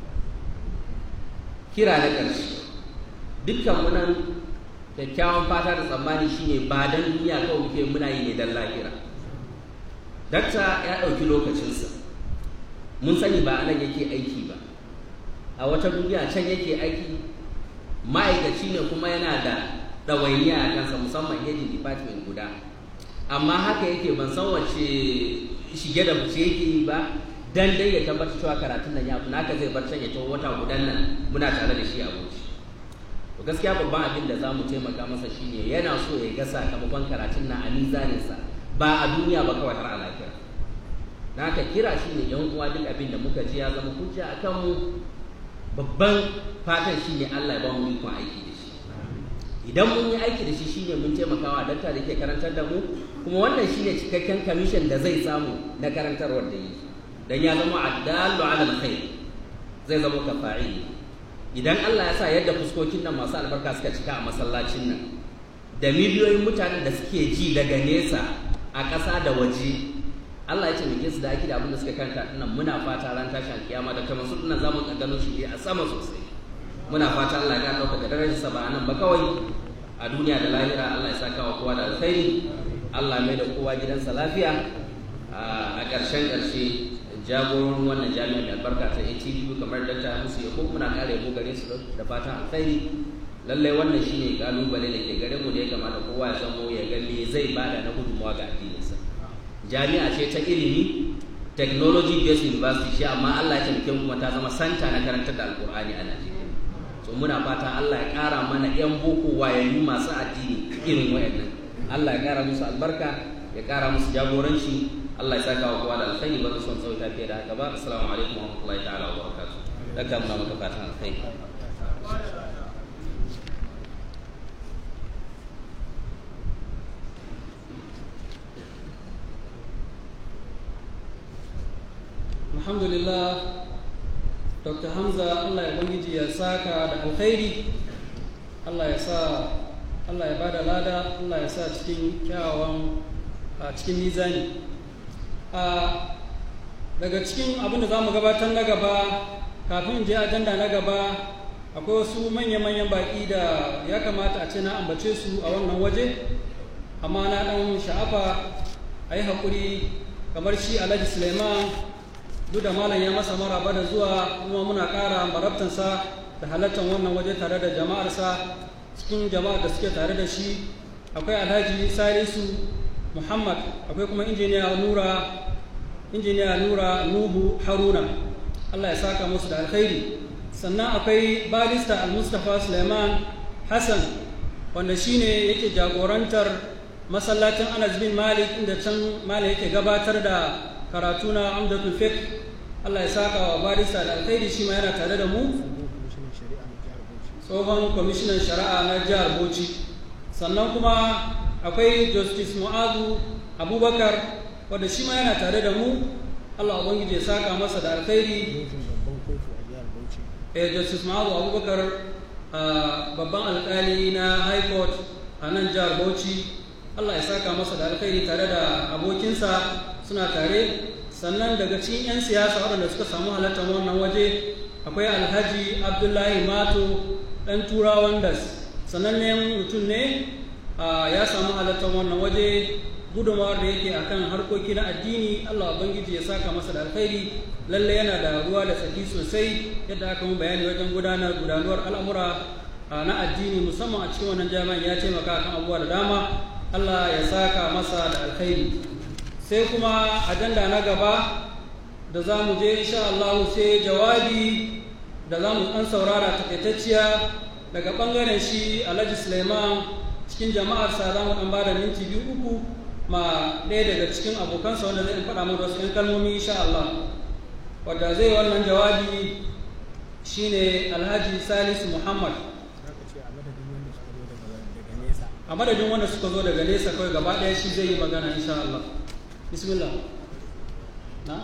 kira na ƙarshe, dukkan mu nan kyakkyawan fata da tsammani shine ba dan duniya kawai muke muna yi ne dan lahira. Dakta ya ɗauki lokacinsa, mun sani ba anan yake aiki ba, a wata duniya can yake aiki, ma'aikaci ne kuma yana da ɗawainiya a kansa, musamman yajin department guda. Amma haka yake, ban san wace shige da fice yake yi ba, dan dai ya tabbatar cewa karatun nan ya fi naka zai bar can ya tawo wata gudan nan muna tare da shi a Bauchi. To gaskiya babban abin da za mu taimaka masa shine yana so ya ga sakamakon karatun nan a mizaninsa, ba a duniya ba kawai har a lafiya. Na ka kira shi ne yan uwa, duk abin da muka ji ya zama hujja a kanmu, babban fatan shi ne Allah ya ba mu ikon aiki da shi. Idan mun yi aiki da shi shine mun taimakawa dakta da ke karantar da mu, kuma wannan shine cikakken commission da zai samu na karantarwar da yi. Dan ya zama addallu ala alkhair, zai zama kafa'ili. Idan Allah ya sa yadda fuskokin nan masu albarka suka cika a masallacin nan, da miliyoyin mutanen da suke ji daga nesa a ƙasa da waje, Allah ya taimake su da aiki da abin da suka karanta dinnan, muna fata ran tashin kiyama da kamar su dinnan zamu gano shi a sama sosai. Muna fata Allah ya dauka da darajarsa ba nan ba kawai, a duniya da lahira. Allah ya saka wa kowa da alkhairi, Allah mai da kowa gidansa lafiya. A ƙarshen ƙarshe, jagoran wannan jami'a mai albarka ta A T B U kamar Dakta Musu Yako, muna ƙara yabo gare su da fatan alkhairi. Lallai wannan shine kalubale da ke gare mu da ya kamata kowa ya samu ya ga me zai bada na gudunmawa ga addininsa. Jami'a ce ta ilimi, technology based university ce, amma Allah ya taimake mu kuma ta zama santa na karantar da Alƙur'ani a Najeriya. So muna fata Allah ya ƙara mana ƴan boko wayayyu masu addini irin wayannan. Allah ya ƙara musu albarka, ya ƙara musu jagoranci. Allah ya saka wa kowa da alkhairi, ba son tsawata fiye da haka ba. Assalamu alaikum wa rahmatullahi ta'ala wa barakatuh. Dakta muna maka fatan alkhairi. Alhamdulillah, Dokta Hamza, Allah ya bangiji ya saka da alkhairi. Allah ya sa, Allah ya bada lada, Allah ya sa cikin kyawawan a cikin mizani. A daga cikin abin da za mu gabatar na gaba, kafin je ajanda na gaba, akwai wasu manya-manyan baƙi da ya kamata a ce na ambace su a wannan waje, amma na ɗan sha'afa a yi haƙuri, kamar shi Alhaji Suleiman, duk da malam ya masa maraba da zuwa, kuma muna ƙara marabtansa da halartar wannan waje tare da jama'arsa, cikin jama'ar da suke tare da shi akwai alhaji salisu muhammad, akwai kuma injiniya nura injiniya nura nuhu haruna, Allah ya saka musu da alkhairi. Sannan akwai barista al-mustapha suleiman hassan, wanda shine yake jagorantar masallacin anas bin malik, inda can malik yake gabatar da karatu na amdatul fiqh. Allah ya saka wa barista da alkhairi, shi ma yana tare da mu, tsohon kwamishinan shari'a na jihar Bauchi. Sannan kuma akwai justice mu'azu abubakar, wanda shi ma yana tare da mu, Allah ubangiji ya saka masa da alkhairi. eh justice mu'azu abubakar babban alkali na high court a nan jihar Bauchi, Allah ya saka masa da alkhairi tare da abokinsa suna tare. Sannan daga cikin 'yan siyasa waɗanda suka samu halartar wannan waje akwai alhaji abdullahi mato ɗan turawan das, sanannen mutum ne, ya samu halartar wannan waje, gudunmawar da yake akan harkoki na addini, Allah ubangiji ya saka masa da alkhairi. Lalle yana da ruwa da tsaki sosai, yadda aka mun bayani wajen gudanar gudanuwar al'amura na addini, musamman a cikin wannan jami'an ya taimaka kan abubuwa da dama. Allah ya saka masa da alkhairi. Sai kuma ajanda na gaba da za mu je insha Allah, sai jawabi da za mu ɗan saurara takaitacciya daga ɓangaren shi Alhaji Suleiman cikin jama'arsa. Za mu ɗan ba da minti biyu uku ma ɗaya daga cikin abokansa wanda zai faɗa mana wasu ‘yan kalmomi insha Allah. Wadda zai wannan jawabi shine Alhaji Salisu Muhammad. A madadin wanda suka zo daga nesa kawai gaba ɗaya shi zai yi magana insha Allah. Bismillah. Na?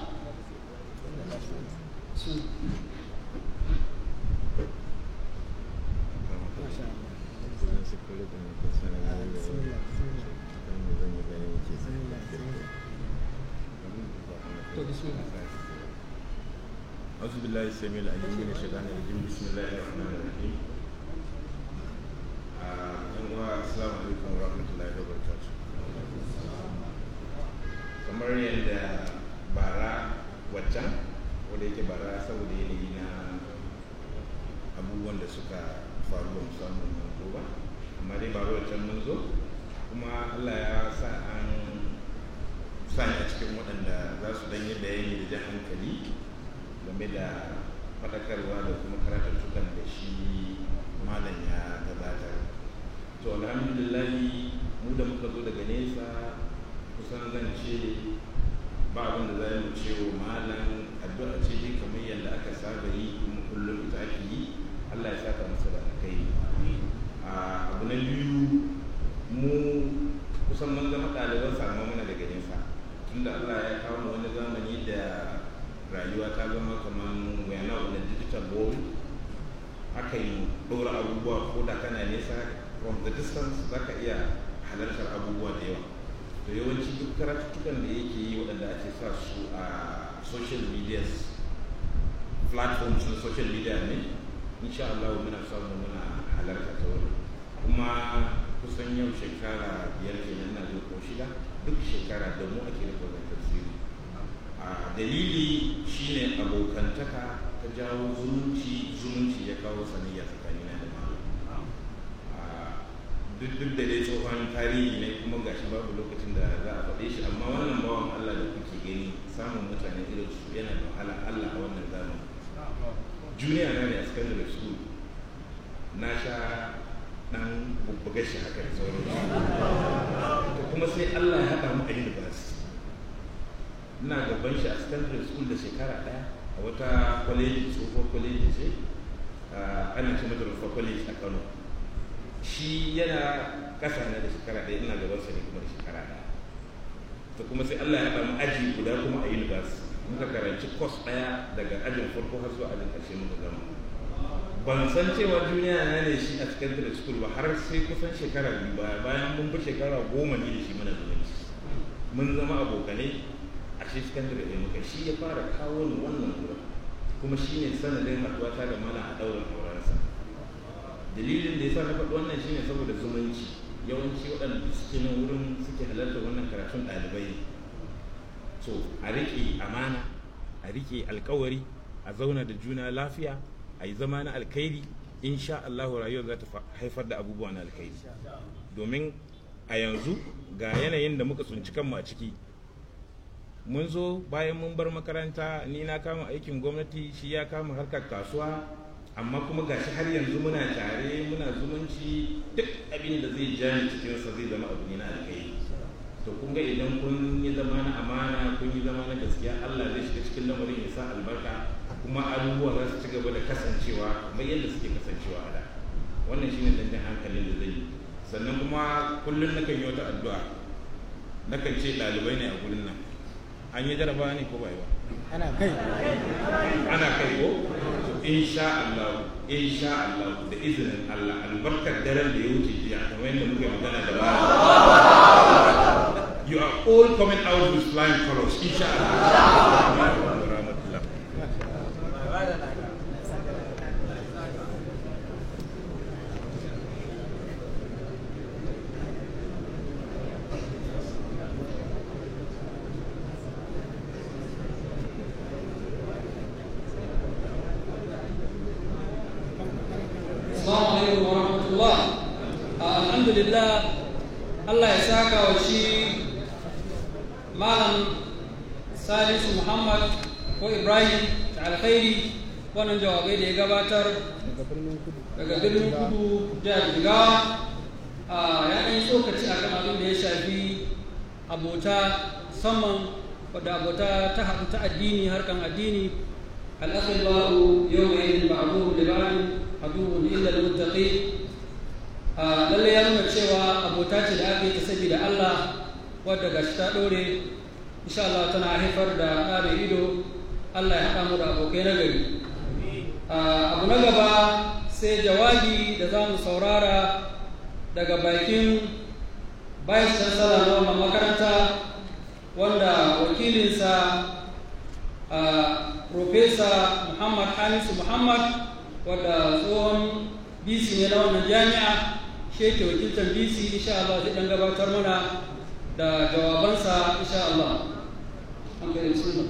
أعوذ بالله السميع العليم من الشيطان الرجيم بسم الله الرحمن الرحيم. السلام عليكم ورحمة الله وبركاته. kamar yadda bara waccan wadda yake bara saboda yanayi na abubuwan da suka faru ba musamman manzo ba, amma dai bara waccan mun zo kuma Allah ya sa an sanya cikin waɗanda za su danyi bayani da jan hankali game da faɗakarwa da kuma karatattukan da shi malam ya gabatar. To alhamdulillahi mu da muka zo daga nesa kusan zan ce ba abin da za mu ce wa malam addu'a ce dai kamar yadda aka saba yi kuma kullum ita ake yi. Allah ya saka masa da kai. Abu na biyu, mu kusan mun zama ɗaliban sama mana daga nesa, tunda Allah ya kawo mu wani zamani da rayuwa ta zama kamar we are now in a digital world. Aka yi ɗora abubuwa ko da kana nesa, from the distance za ka iya halartar abubuwa da yawa. To yawanci duk karatuttukan da yake yi waɗanda ake sa su a social media platforms na social media ne, insha Allah muna samu muna halarta ta wani. Kuma kusan yau shekara biyar kenan na zo ko shida, duk shekara da mu ake rikon tafsiri. A dalili shine abokantaka ta jawo zumunci, zumunci ya kawo sanayya tsakanina da malam. duk duk da dai tsohon tarihi ne kuma gashi babu lokacin da za a faɗe shi, amma wannan bawan Allah da kuke gani samun mutane irin su yana da wahala Allah a wannan zamani. Junior na ne a secondary school, na sha ɗan bubbuga shi haka da sauran to kuma sai Allah ya haɗa mu a university. Ina gaban shi a secondary school da shekara ɗaya a wata kwaleji, tsohuwar kwaleji ce, ana ce mata Rufa College a Kano. Shi yana ƙasa na da shekara ɗaya, ina gaban sa ne kuma da shekara ɗaya. To kuma sai Allah ya haɗa mu aji guda kuma a university. Muka karanci course ɗaya daga ajin farko har zuwa ajin ƙarshe muka gama. Ban san cewa duniya na ne shi a secondary school ba har sai kusan shekara biyu baya, bayan mun bi shekara goma ne da shi mana zumunci. Mun zama abokanai a shi secondary ɗaya muka. Shi ya fara kawo ni wannan wurin, kuma shi ne sanadin haɗuwa ta da mana a ɗaurin aurensa. Dalilin da ya sa na faɗi wannan shine saboda zumunci. Yawanci waɗanda suke nan wurin suke halarta wannan karatun ɗalibai. So a riƙe amana, a riƙe alƙawari, a zauna da juna lafiya, a yi zama na alkhairi, insha Allah rayuwar za ta haifar da abubuwa na alkhairi. Domin a yanzu ga yanayin da muka tsinci kanmu a ciki. Mun zo bayan mun bar makaranta, ni na kama aikin gwamnati, shi ya kama harkar kasuwa, amma kuma gashi har yanzu muna tare, muna zumunci, duk abin da zai ja ni cikinsa zai zama abu ne na alkai. To kun ga idan kun yi zama na amana, kun yi zama na gaskiya, Allah zai shiga cikin lamarin ya sa albarka, kuma abubuwa za su ci gaba da kasancewa kamar yadda suke kasancewa a da. Wannan shine dangan hankalin da zai yi. Sannan kuma kullum nakan yi wata addu'a, nakan ce ɗalibai ne a gurin nan, an yi jarabawa ne ko ba yi ba? Ana kai. Ana kai ko? Insha Allah, insha Allah, da izinin Allah, albarkar daren da ya wuce jiya, kamar yadda muka magana da ba. You are all coming out with flying colors, insha Allah. Assalamu alaikum wa rahmatullah. Alhamdulillah, Allah ya saka wa shi Malam Salisu Muhammad ko Ibrahim da alkhairi wannan jawabai da ya gabatar daga birnin kudu jihar Jigawa. Ya ɗan tsokaci a kan abin da ya shafi abota, musamman wadda abota ta haɗu ta addini, harkan addini. Al-akhillahu yawma idin ba'duhum li ba'din aduwwun illa al-muttaqin. Lalle ya nuna cewa abota ce da aka yi ta saboda Allah, wadda gashi ta dore, insha Allah tana haifar da ɗa mai ido. Allah ya haɗa mu da abokai na gari. Abu na gaba sai jawabi da za mu saurara daga bakin vice chancellor na wannan makaranta, wanda wakilinsa Profesa Muhammad Hamisu Muhammad, wadda tsohon B C ne na wannan jami'a, shi ke wakiltar B C. Insha Allah zai dan gabatar mana da jawabansa insha Allah. An kai sunna.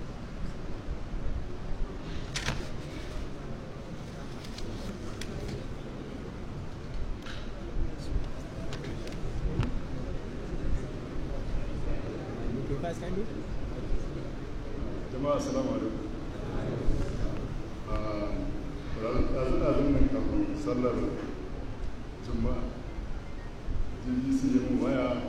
Jama'a assalamu alaikum. ɗazin nan kafin sallar juma'a G B C ya mun waya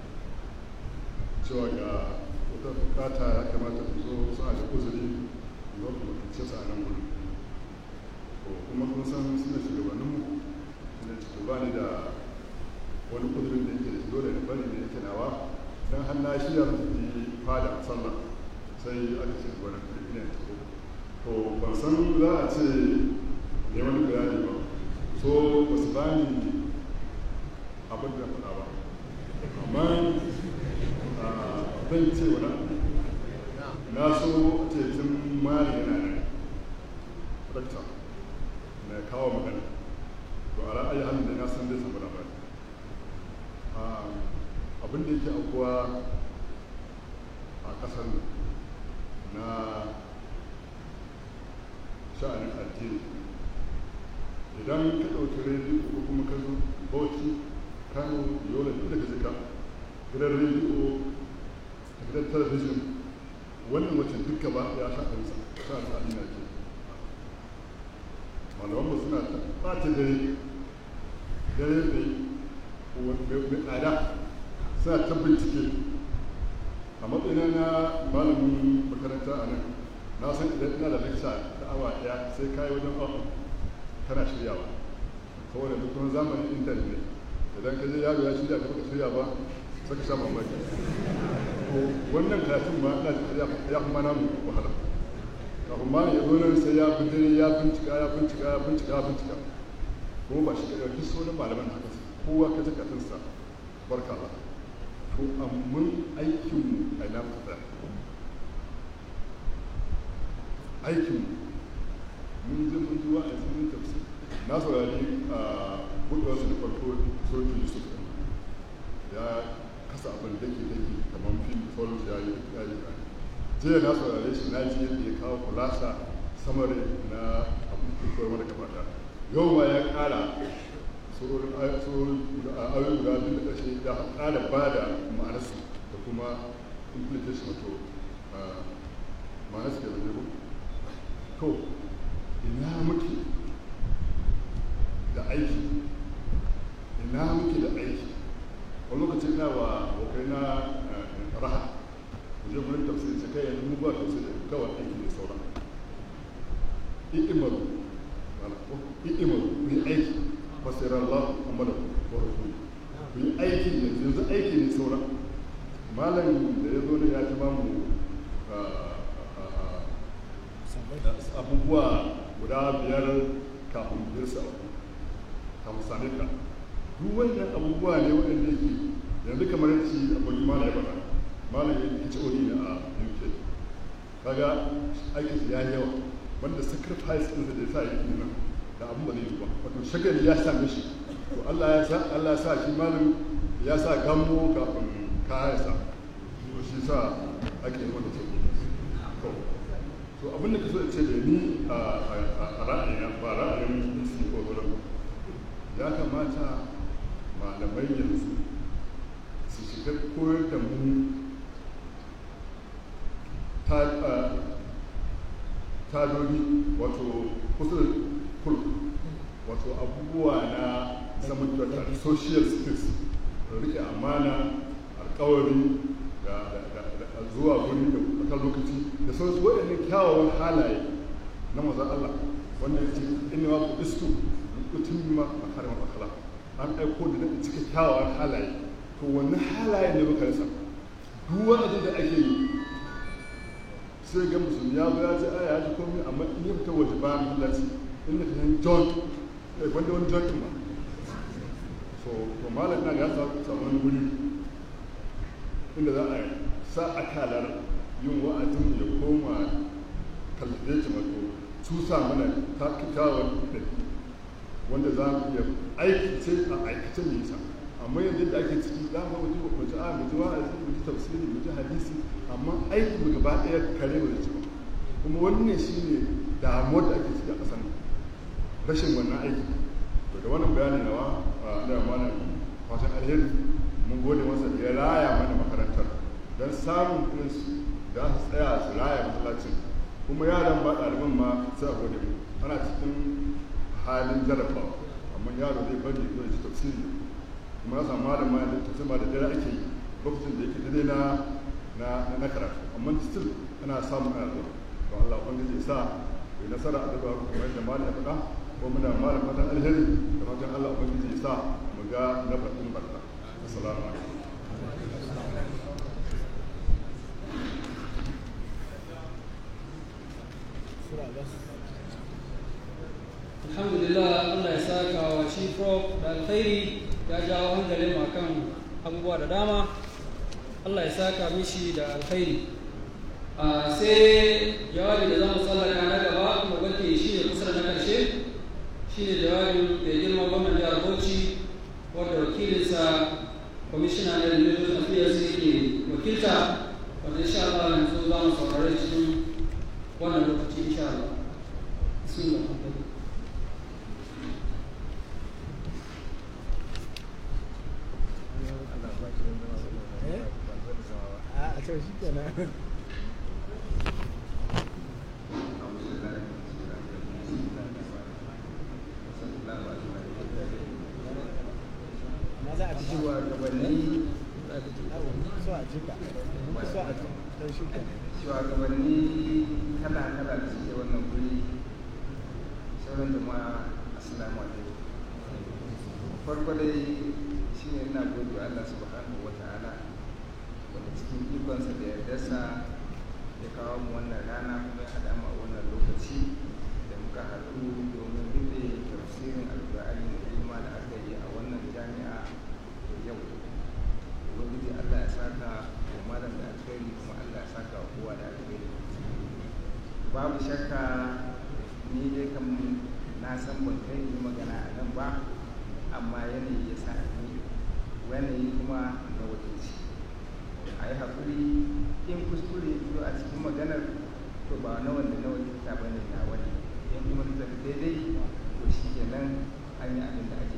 cewa ga wata bukata ya kamata su zo suna da uzuri zo ku ce su a nan gudu, kuma kun san suna shugabanninmu suna cikin ba ni da wani kudurin da yake dole da bari da yake nawa don har na shirya su yi fada a sallah, sai aka ce wani ne to ban san za a ce ne wani bayani ba, so ba su bani abin da faɗa ba, amma zan ce wani na so a ce tun mali yana nan rakta na kawo magana, to a ra'ayi hannun da na san zai samu labari. Abin da yake aukuwa a ƙasar na sha'anin addini, idan ka ɗauki rediyo ko kuma ka zo Bauchi, Kano, Yola, duk da ka jika gidan rediyo da gidan talabijin, wannan wacce duka ba ya sha'anin sha'anin addini ake. Malamanmu suna ɓata dare dare mai tsada, suna ta bincike. A matsayina na malamin makaranta a nan, na san idan ina da lecture ta awa ɗaya sai kayi wajen awa kana shiryawa, saboda duk kuma zamanin intanet, idan ka je yaro ya shirya ka baka shirya ba sai ka sha mamaki. To wannan karatun ma ina da ya kuma namu wahala, kafin ma ya zo nan sai ya bi dare ya bincika ya bincika ya bincika ya bincika, kuma ba shi ka ɗauki sunan malaman haka kowa ka ji katinsa barka ba. To amma aikinmu a ina muka tsaya, aikinmu mun je mun ji wa'azi mun tafsir. Na saurari a buɗewarsu da farko sautin Yusuf ya kasa abin da ke dake kamar fim sauran ya yi ya yi ba. Jiya na saurare shi na ji yadda ya kawo kulasa samari na abin da koyar mana gabata. Yau ma ya ƙara tsoron ayoyi guda biyu da ƙarshe da ƙara ba da ma'anarsu da kuma implication wato ma'anarsu da zai to ina muke da aiki ina muke da aiki wani lokacin ina wa abokai na raha je gurin tafsiri sai kai yanzu mu ba tafsiri kawai aiki ne sauran i'malu wala ko i'malu ku yi aiki fasirar Allah amala wa rasul ku yi aiki yanzu yanzu aiki ne sauran malam da ya zo ne ya ci ba mu abubuwa guda biyar kafin biyar sa kafin same ka duk wannan abubuwa ne waɗanda yake yanzu kamar yadda abokin malam ya faɗa malam ya ci ori ne a U K kaga aikin ya yi yawa wanda sacrifice ɗin da ya sa yake nan da abin ba zai yi ba wato shagali ya same shi to Allah ya sa Allah ya sa shi malam ya sa gammo kafin kaya sa to shi sa ake yi wanda take to to abin da kaso ce da ni a ra'ayina ba ra'ayin su ko zuwa ya kamata malamai yanzu su shiga koyar da mu tadodi wato kusur kul wato abubuwa na zaman da social skills rike amana alkawari da zuwa guri da kan lokaci da sauransu waɗannan kyawawan halaye na mazan Allah wanda ya ce ina ma ku istu mutum ma makarar makala an aiko da na cika kyawawan halaye to wannan halaye ne muka rasa duk wani da ake yi sai ga musulmi ya zo ya ce aya ya ji komai amma in ya fita waje bayan masallaci in da kan john eh wanda wani john din ba so to malam na ya samu wani guri inda za a sa akalar yin wa'azin ya koma kalbeci mato cusa mana ta kyawar da wanda za mu iya aiki ce a aikace mai sa amma yanzu da ake ciki za mu ji mu ji a mu ji wa'azi mu ji tafsiri mu ji hadisi amma aiki mu gaba ɗaya kare mu da ciki kuma wannan shine damuwar da ake ciki a ƙasar rashin wannan aiki to da wannan bayanin nawa da mana fatan alheri mun gode masa da ya raya mana makarantar don samun kuɗinsu da su tsaya su raya masallacin kuma yaran ba ɗaliban ma sai a gode mu ana cikin halin jarabawa amma yaro zai bari ya ji tafsiri kuma ya samu malam ma da tafsir ma da dare ake yi lokacin da yake daidai na na na karatu amma still ana samun ana zuwa to Allah ubangiji ya sa bai nasara a daga kuma yadda malam ya faɗa ko muna malam fatan alheri da fatan Allah ubangiji ya sa mu ga na faɗin barka assalamu alaikum alhamdulillah Allah ya saka wa shi prof da alkhairi ya jawo hankalin mu kan abubuwa da dama Allah ya saka mishi da alkhairi sai jawabi da zamu tsallaka na gaba mu barke shi ne kusa na karshe shi ne jawabin da girma gwamnan jihar Bauchi wanda wakilinsa kwamishina na religious affairs yake wakilta wanda insha Allah yanzu za mu saurare cikin wannan lokaci insha Allah bismillah to shi kenan na za a ci jiwa gabanni so a jika so a to shi kenan shugabanni kala-kala da suke wannan guri sauran jama'a assalamu alaikum farko dai shi ne ina gode Allah subhanahu wa ta'ala wanda cikin ikonsa da yardarsa ya kawo mu wannan rana kuma ya haɗa mu a wannan lokaci da muka haɗu domin rufe tafsirin alƙur'ani da ilma da aka yi a wannan jami'a yau ubangiji Allah ya saka wa malam da alkhairi kuma Allah ya saka wa kowa da alkhairi babu shakka ni dai kam na san ban kai yi magana a nan ba amma yanayi ya sa ni yanayi kuma na wakilci a yi haƙuri in kuskure zo a cikin maganar to ba na wanda na wakilta ba ne na wani in kuma ta tafi daidai to shi kenan an yi abin da ake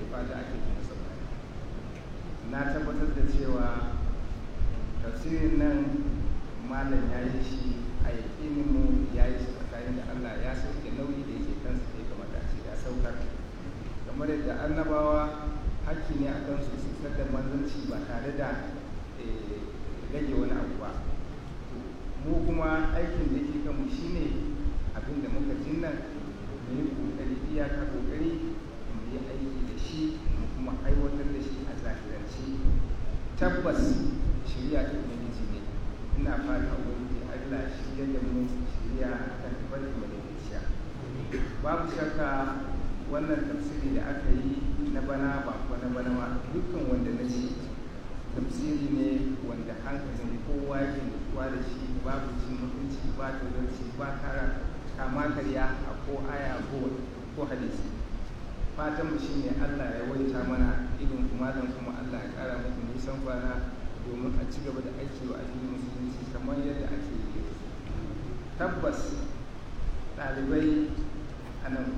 fata ake kuma saurari. Na tabbatar da cewa tafsirin nan malam ya yi shi a yakinin mu ya yi shi tsakanin da Allah ya sauke nauyi da yake kansa da ya kamata a ce ya saukar. Kamar yadda annabawa hakki ne a kansu su isar da manzanci ba tare da rage wani abu ba. Mu kuma aikin da ke kanmu shine abin da muka jin nan mu yi kokari iyaka kokari mu yi aiki da shi mu kuma aiwatar da shi a zahirance. Tabbas shirya ta ubangiji ne, ina fata ubangiji Allah shirya da mu shirya akan tabbata madaidaiciya. Babu shakka wannan tafsiri da aka yi na bana ba ko na bana ma dukkan wanda na ce tafsiri ne wanda hankalin kowa ke nutsuwa da shi, babu cin mutunci, ba tozarci, ba kara kama karya a ko aya ko hadisi. Fatan mu shine Allah ya waita mana irin kuma dan kuma Allah ya kara muku nisan kwana domin a ci gaba da aiki wa addinin musulunci kamar yadda ake yi. Tabbas ɗalibai a nan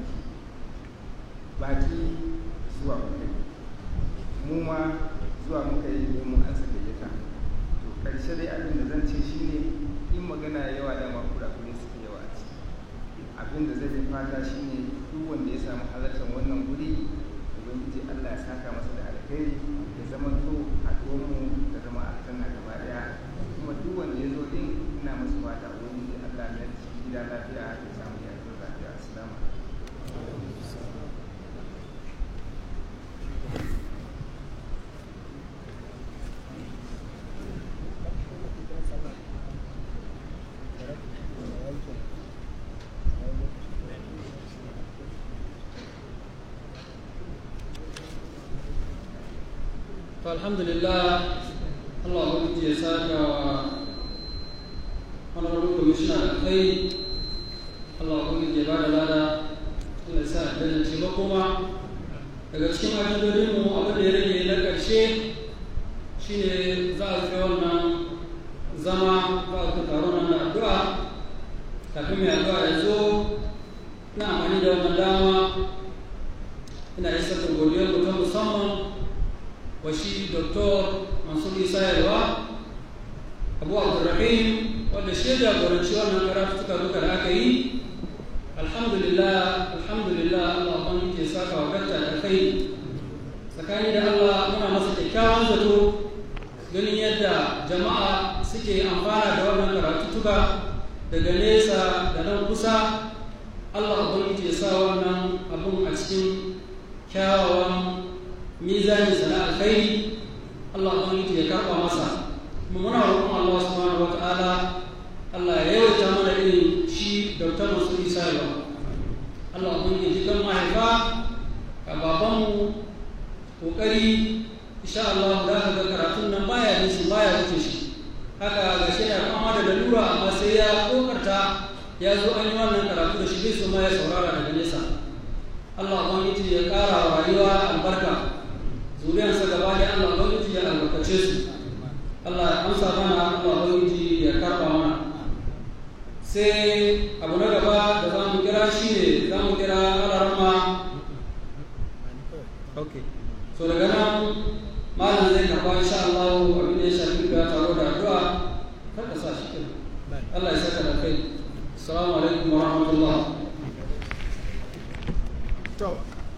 baki zuwa muka yi, mu ma zuwa muka yi domin an saka yata. To karshe dai abin da zan ce shine in magana yawa dama kurakure suke yawa a ciki. Abin da zai fata shine duk wanda ya samu halartar wannan guri ubangiji Allah ya saka masa da alkhairi, ya zama to a mu da zama aljanna gaba daya. Kuma duk wanda ya zo din ina masa fata ubangiji Allah ya ci gida lafiya ya samu yarda lafiya. Assalamu alaikum. Alhamdulillah, Allah ubangiji ya saka wa honorable commissioner da kai. Allah ubangiji ya bada lada, Allah ya sa da ce ba kuma daga cikin ajandodin mu abin da ya rage na ƙarshe shine za a kai wannan zama za a kai taron nan da addu'a. Kafin mai addu'a ya zo na amfani da wannan dama ina isar da godiyar mu ta musamman wa shi Doktor Mansur Isa Yalwa Abu Abdurrahim wanda shi jagoranci wannan karatu suka duka da aka yi. Alhamdulillah, alhamdulillah, Allah ban ke saka wa dakta da kai. Tsakani da Allah muna masa kyakkyawan zato ganin yadda jama'a suke amfana da wannan karatutuka daga nesa da nan kusa. Allah ban ke sa wannan abun a cikin kyawawan mizanin sana alkhairi. Allah ubangiji ya karba masa. Kuma muna roƙon Allah subhanahu wataala Allah ya yawaita mana irin shi Doktor Mansur Isa Yalwa. Allah ubangiji kan mahaifa ka babanmu kokari insha Allah da ka ga karatun nan baya nishi baya wuce shi. Haka ga shi ya fama da lalura amma sai ya kokarta ya zo an yi wannan karatu da shi bai so ma ya saurara daga nesa. Allah ubangiji ya ƙara wa rayuwa albarka. Zuriyarsa gaba da Allah ubangiji ya albarkace su. Allah ya amsa mana, Allah ubangiji ya karba mana. Sai abu na gaba da za mu kira shi ne za mu kira alarma. Okay. So daga nan malam zai karba insha Allah abin da ya shafi ga taro da addu'a. Kada sa shi kenan. Allah ya saka da kai. Assalamu alaikum wa rahmatullah. To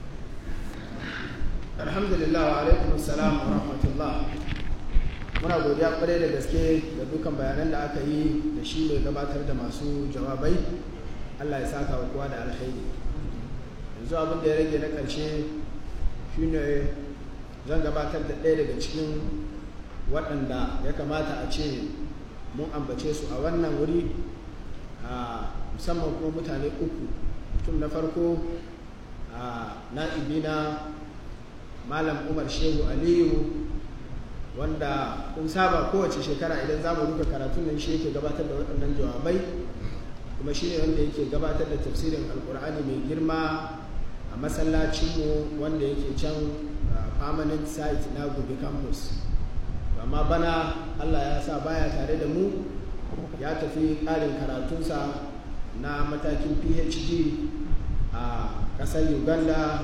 alhamdulillah wa alaikum assalam wa rahmatullah. Muna godiya kwarai da gaske da dukan bayanan da aka yi da shi mai gabatar da masu jawabai. Allah ya saka wa kowa da alkhairi. Yanzu abin da ya rage na ƙarshe shine zan gabatar da ɗaya daga cikin waɗanda ya kamata a ce mun ambace su a wannan wuri, a musamman kuma mutane uku. Mutum na farko a na'ibina Malam Umar Shehu Aliyu, wanda kun saba kowace shekara idan za mu rufe karatun nan shi yake gabatar da waɗannan jawabai, kuma shi ne wanda yake gabatar da tafsirin alkur'ani mai girma a masallacinmu wanda yake can permanent site na Gobe campus. Amma bana Allah ya sa baya tare da mu, ya tafi ƙarin karatunsa na matakin P H D a ƙasar Uganda a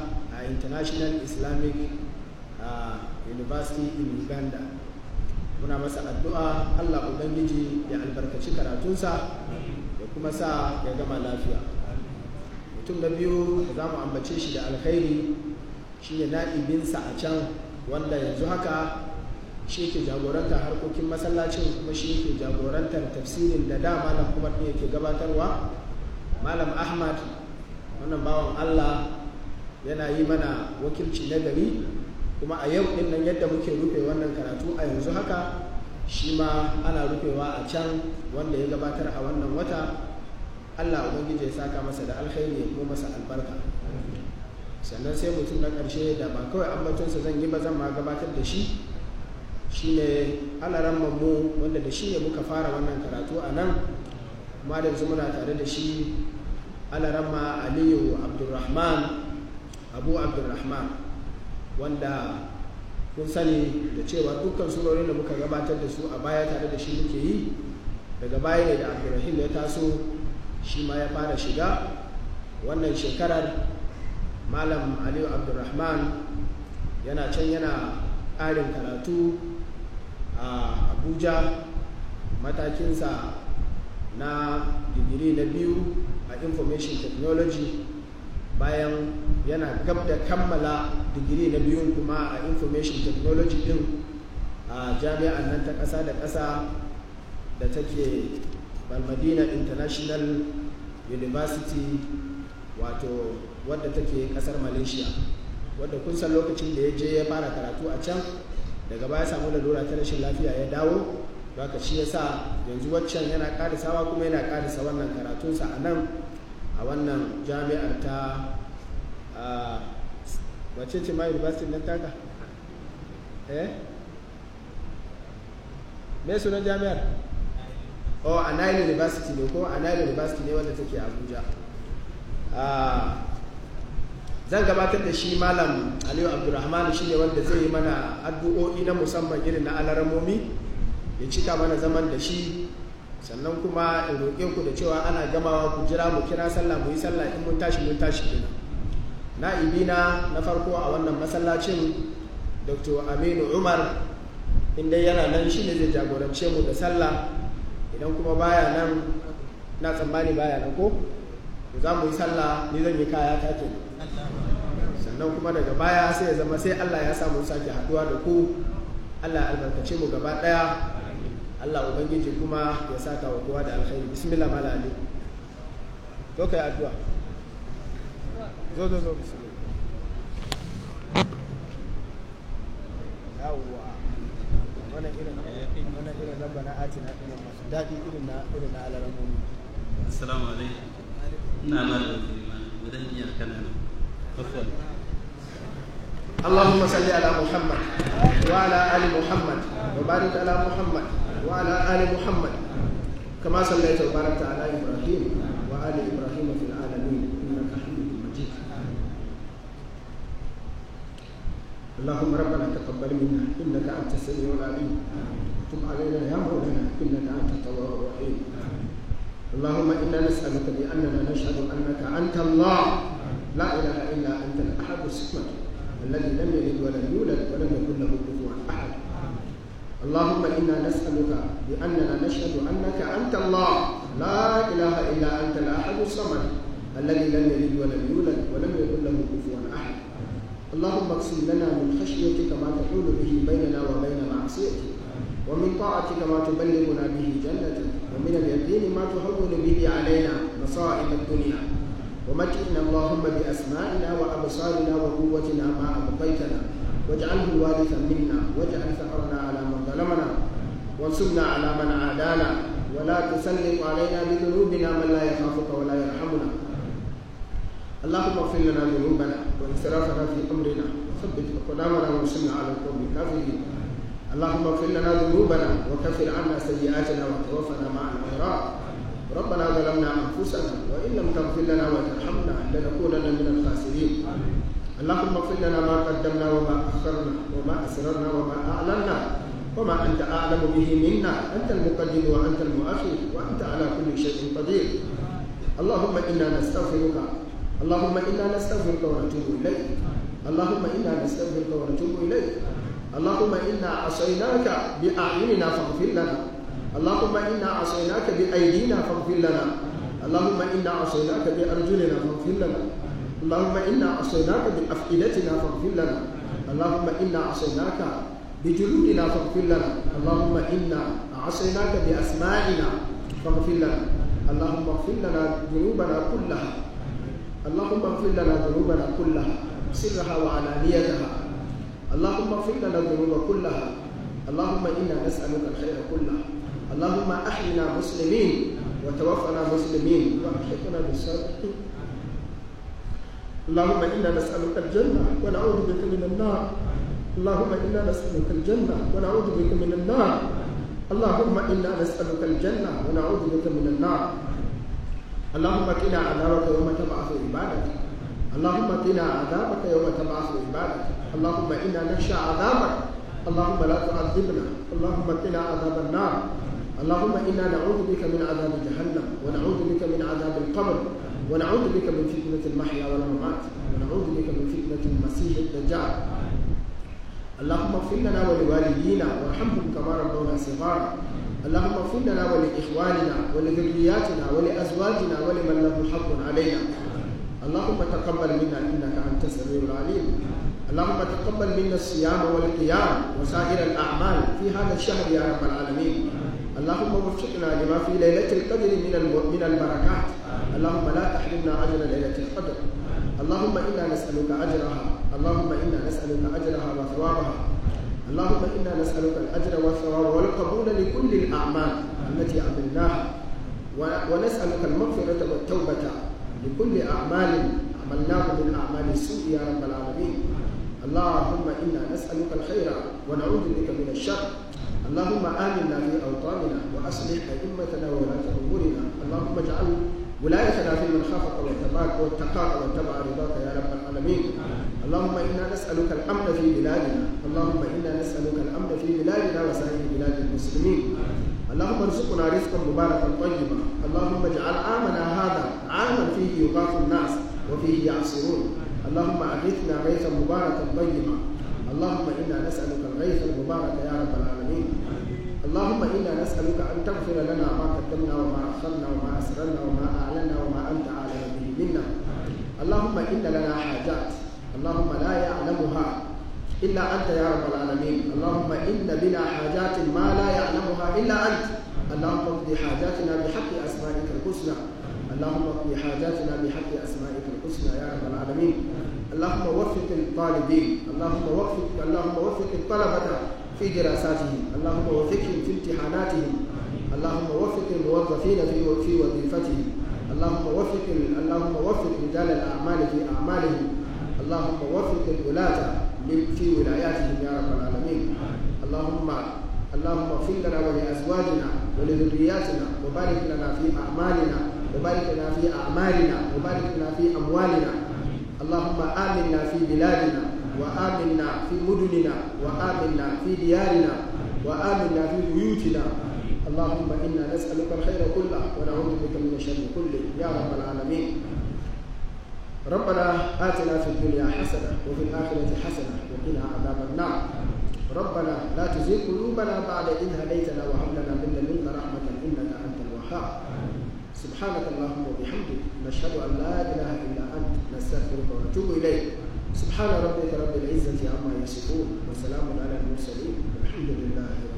International Islamic uh, University in Uganda. Muna masa addu'a Allah Ubangiji ya albarkaci karatunsa ya kuma sa ya gama lafiya. Mutum na biyu za mu ambace shi da alkhairi shi ne na'ibinsa a can, wanda yanzu haka shi ke jagorantar harkokin masallacin kuma shi ke jagorantar tafsirin da da malam kuma ne yake gabatarwa. Malam Ahmad, wannan bawan Allah yana yi mana wakilci na gari, kuma a yau din nan yadda muke rufe wannan karatu a yanzu haka shi ma ana rufewa a can wanda ya gabatar a wannan wata. Allah ubangiji ya saka masa da alkhairi ya kuma masa albarka. Sannan sai mutum na ƙarshe da ba kawai ambatonsa zan yi ba, zan ma gabatar da shi shine alaramman mu wanda da shi ne muka fara wannan karatu a nan, kuma da yanzu muna tare da shi alaramma Aliyu Abdulrahman Abu Abdulrahman, wanda kun sani da cewa dukkan surorin da muka gabatar da su a baya tare da shi muke yi. Daga baya ne da Abdulrahim ya taso shi ma ya fara shiga. Wannan shekarar Malam Aliyu Abdulrahman yana can yana ƙarin karatu a Abuja, matakinsa na digiri na biyu a Information Technology, bayan yana gab da kammala digiri na biyun kuma a Information Technology din a jami'an nan ta ƙasa da ƙasa da take Balmadina International University, wato wadda take ƙasar Malaysia, wadda kun san lokacin da ya je ya fara karatu a can, daga baya samu lalura ta rashin lafiya ya dawo. Haka shi yasa yanzu waccan yana ƙarisawa kuma yana ƙarisa wannan karatunsa a nan a wannan jami'ar ta wacce ce ma university nan taka? eh? me sunan jami'ar? oh, a Nile University ne, ko a Nile University ne wanda take Abuja. Zan gabatar da shi Malam Aliyu Abdulrahman, shi ne wanda zai yi mana addu'o'i na musamman irin na alaramomi, ya cika mana zaman da shi. Sannan kuma in roƙe ku da cewa ana gamawa ku jira mu kira sallah, mu yi sallah, in mun tashi mun tashi kenan. Na'ibina na farko a wannan masallacin Doctor Aminu Umar, inda yana nan shi ne zai jagorance mu da sallah. Idan kuma baya nan, na tsammani baya nan ko? Za mu yi sallah, ni zan yi kaya ta kenan. Sannan kuma daga baya sai ya zama sai Allah ya samu sake haduwa da ku. Allah ya albarkace mu gaba daya. Allah ubangiji kuma ya saka wa kowa da alkhairi. Bismillah mala ali. To kai addu'a. Zo zo zo bismillah. Yawwa. Wannan irin wannan irin rabbana atina min masu dadi irin na irin na alaramomi. Assalamu alaikum. Ina ma da wadan iya kanana. Afwan. اللهم صل على محمد وعلى آل محمد وبارك على محمد وعلى آل محمد كما صليت وباركت على إبراهيم وآل إبراهيم في العالمين إنك حميد مجيد. اللهم ربنا تقبل منا إنك أنت السميع العليم، تب علينا يا مولانا إنك أنت التواب الرحيم. اللهم إنا نسألك بأننا نشهد أنك أنت الله لا إله إلا أنت الأحد الصمد الذي لم يلد ولم يولد ولم يكن له كفوا احد. اللهم انا نسالك باننا نشهد انك انت الله لا اله الا انت الاحد الصمد الذي لم يلد ولم يولد ولم يكن له كفوا احد. اللهم اقسم لنا من خشيتك ما تحول به بيننا وبين معصيتك، ومن طاعتك ما تبلغنا به جنتك، ومن اليقين ما تهون به علينا مصائب الدنيا، ومتعنا اللهم بأسمائنا وأبصارنا وقوتنا ما أبقيتنا، واجعله الوارث منا، واجعل ثأرنا على من ظلمنا، وانصرنا على من عادانا، ولا تسلط علينا بذنوبنا من لا يخافك ولا يرحمنا. اللهم اغفر لنا ذنوبنا وإسرافنا في أمرنا، وثبت أقدامنا وانصرنا على القوم الكافرين. اللهم اغفر لنا ذنوبنا وكفر عنا سيئاتنا وتوفنا مع الأبرار. ربنا ظلمنا أنفسنا وإن لم تغفر لنا وترحمنا لنكونن من الخاسرين. اللهم اغفر لنا ما قدمنا وما أخرنا وما أسررنا وما أعلنا وما أنت أعلم به منا، أنت المقدم وأنت المؤخر وأنت على كل شيء قدير. اللهم إنا نستغفرك اللهم إنا نستغفرك ونتوب إليك. اللهم إنا نستغفرك ونتوب إليك اللهم إنا عصيناك بأعيننا فاغفر لنا اللهم إنا عصيناك بأيدينا فاغفر لنا اللهم إنا عصيناك بأرجلنا فاغفر لنا اللهم إنا عصيناك بأفئدتنا فاغفر لنا اللهم إنا عصيناك بجلودنا فاغفر لنا اللهم إنا عصيناك بأسمائنا فاغفر لنا اللهم اغفر لنا ذنوبنا كلها اللهم اغفر لنا ذنوبنا كلها سرها وعلانيتها اللهم اغفر لنا الذنوب كلها اللهم إنا نسألك الخير كله اللهم أحينا مسلمين وتوفنا مسلمين وألحقنا بالصالحين اللهم إنا نسألك الجنة ونعوذ بك من النار اللهم إنا نسألك الجنة ونعوذ بك من النار اللهم إنا نسألك الجنة ونعوذ بك من النار اللهم قنا عذابك يوم تبعث عبادك اللهم قنا عذابك يوم تبعث عبادك اللهم إنا نخشى عذابك اللهم لا تعذبنا اللهم قنا عذاب النار اللهم إنا نعوذ بك من عذاب جهنم ونعوذ بك من عذاب القبر ونعوذ بك من فتنة المحيا والممات ونعوذ بك من فتنة المسيح الدجال اللهم اغفر لنا ولوالدينا وارحمهم كما ربونا صغارا اللهم اغفر لنا ولإخواننا ولذرياتنا ولأزواجنا ولمن له حق علينا اللهم تقبل منا إنك أنت السميع العليم اللهم تقبل منا الصيام والقيام وسائر الأعمال في هذا الشهر يا رب العالمين اللهم وفقنا لما في ليلة القدر من من البركات اللهم لا تحرمنا أجر ليلة القدر اللهم إنا نسألك أجرها اللهم إنا نسألك أجرها وثوابها اللهم إنا نسألك الأجر والثواب والقبول لكل الأعمال التي عملناها ونسألك المغفرة والتوبة لكل أعمال عملناه من أعمال السوء يا رب العالمين اللهم إنا نسألك الخير ونعوذ بك من الشر اللهم آمنا في أوطاننا وأصلح أئمتنا وولاة أمورنا اللهم اجعل ولايتنا في من خافك واتقاك واتقاك واتبع رضاك يا رب العالمين اللهم إنا نسألك الأمن في بلادنا اللهم إنا نسألك الأمن في بلادنا وسائر بلاد المسلمين اللهم ارزقنا رزقا مباركا طيبا اللهم اجعل عامنا هذا عاما فيه يغاث الناس وفيه يعصرون اللهم أغثنا غيثا مباركا طيبا اللهم إنا نسألك الغيث المبارك يا رب العالمين اللهم إنا نسألك أن تغفر لنا ما قدمنا وما أخرنا وما أسررنا وما أعلنا وما أنت أعلم به منا اللهم إن لنا حاجات اللهم لا يعلمها إلا أنت يا رب العالمين اللهم إن بنا حاجات ما لا يعلمها إلا أنت اللهم اقضي حاجاتنا بحق أسمائك الحسنى اللهم اقضي حاجاتنا بحق أسمائك الحسنى يا رب العالمين اللهم وفق الطالبين اللهم وفق اللهم وفق الطلبة في دراساتهم اللهم وفقهم في امتحاناتهم اللهم وفق الموظفين في في وظيفتهم اللهم وفق اللهم وفق رجال الأعمال في أعمالهم اللهم وفق الولاة في ولاياتهم يا رب العالمين اللهم اللهم اغفر لنا ولأزواجنا ولذرياتنا وبارك لنا في أعمالنا وبارك لنا في أعمالنا وبارك لنا في أموالنا اللهم آمنا في بلادنا وآمنا في مدننا وآمنا في ديارنا وآمنا في بيوتنا اللهم إنا نسألك الخير كله ونعوذ بك من الشر كله يا رب العالمين ربنا آتنا في الدنيا حسنة وفي الآخرة حسنة وقنا عذاب النار ربنا لا تزغ قلوبنا بعد إذ هديتنا وهب لنا من لدنك رحمة إنك أنت الوهاب سبحانك اللهم وبحمدك نشهد أن لا إله إلا أنت نستغفرك ونتوب إليك سبحان ربك رب العزة عما يصفون وسلام على المرسلين والحمد لله رب العالمين.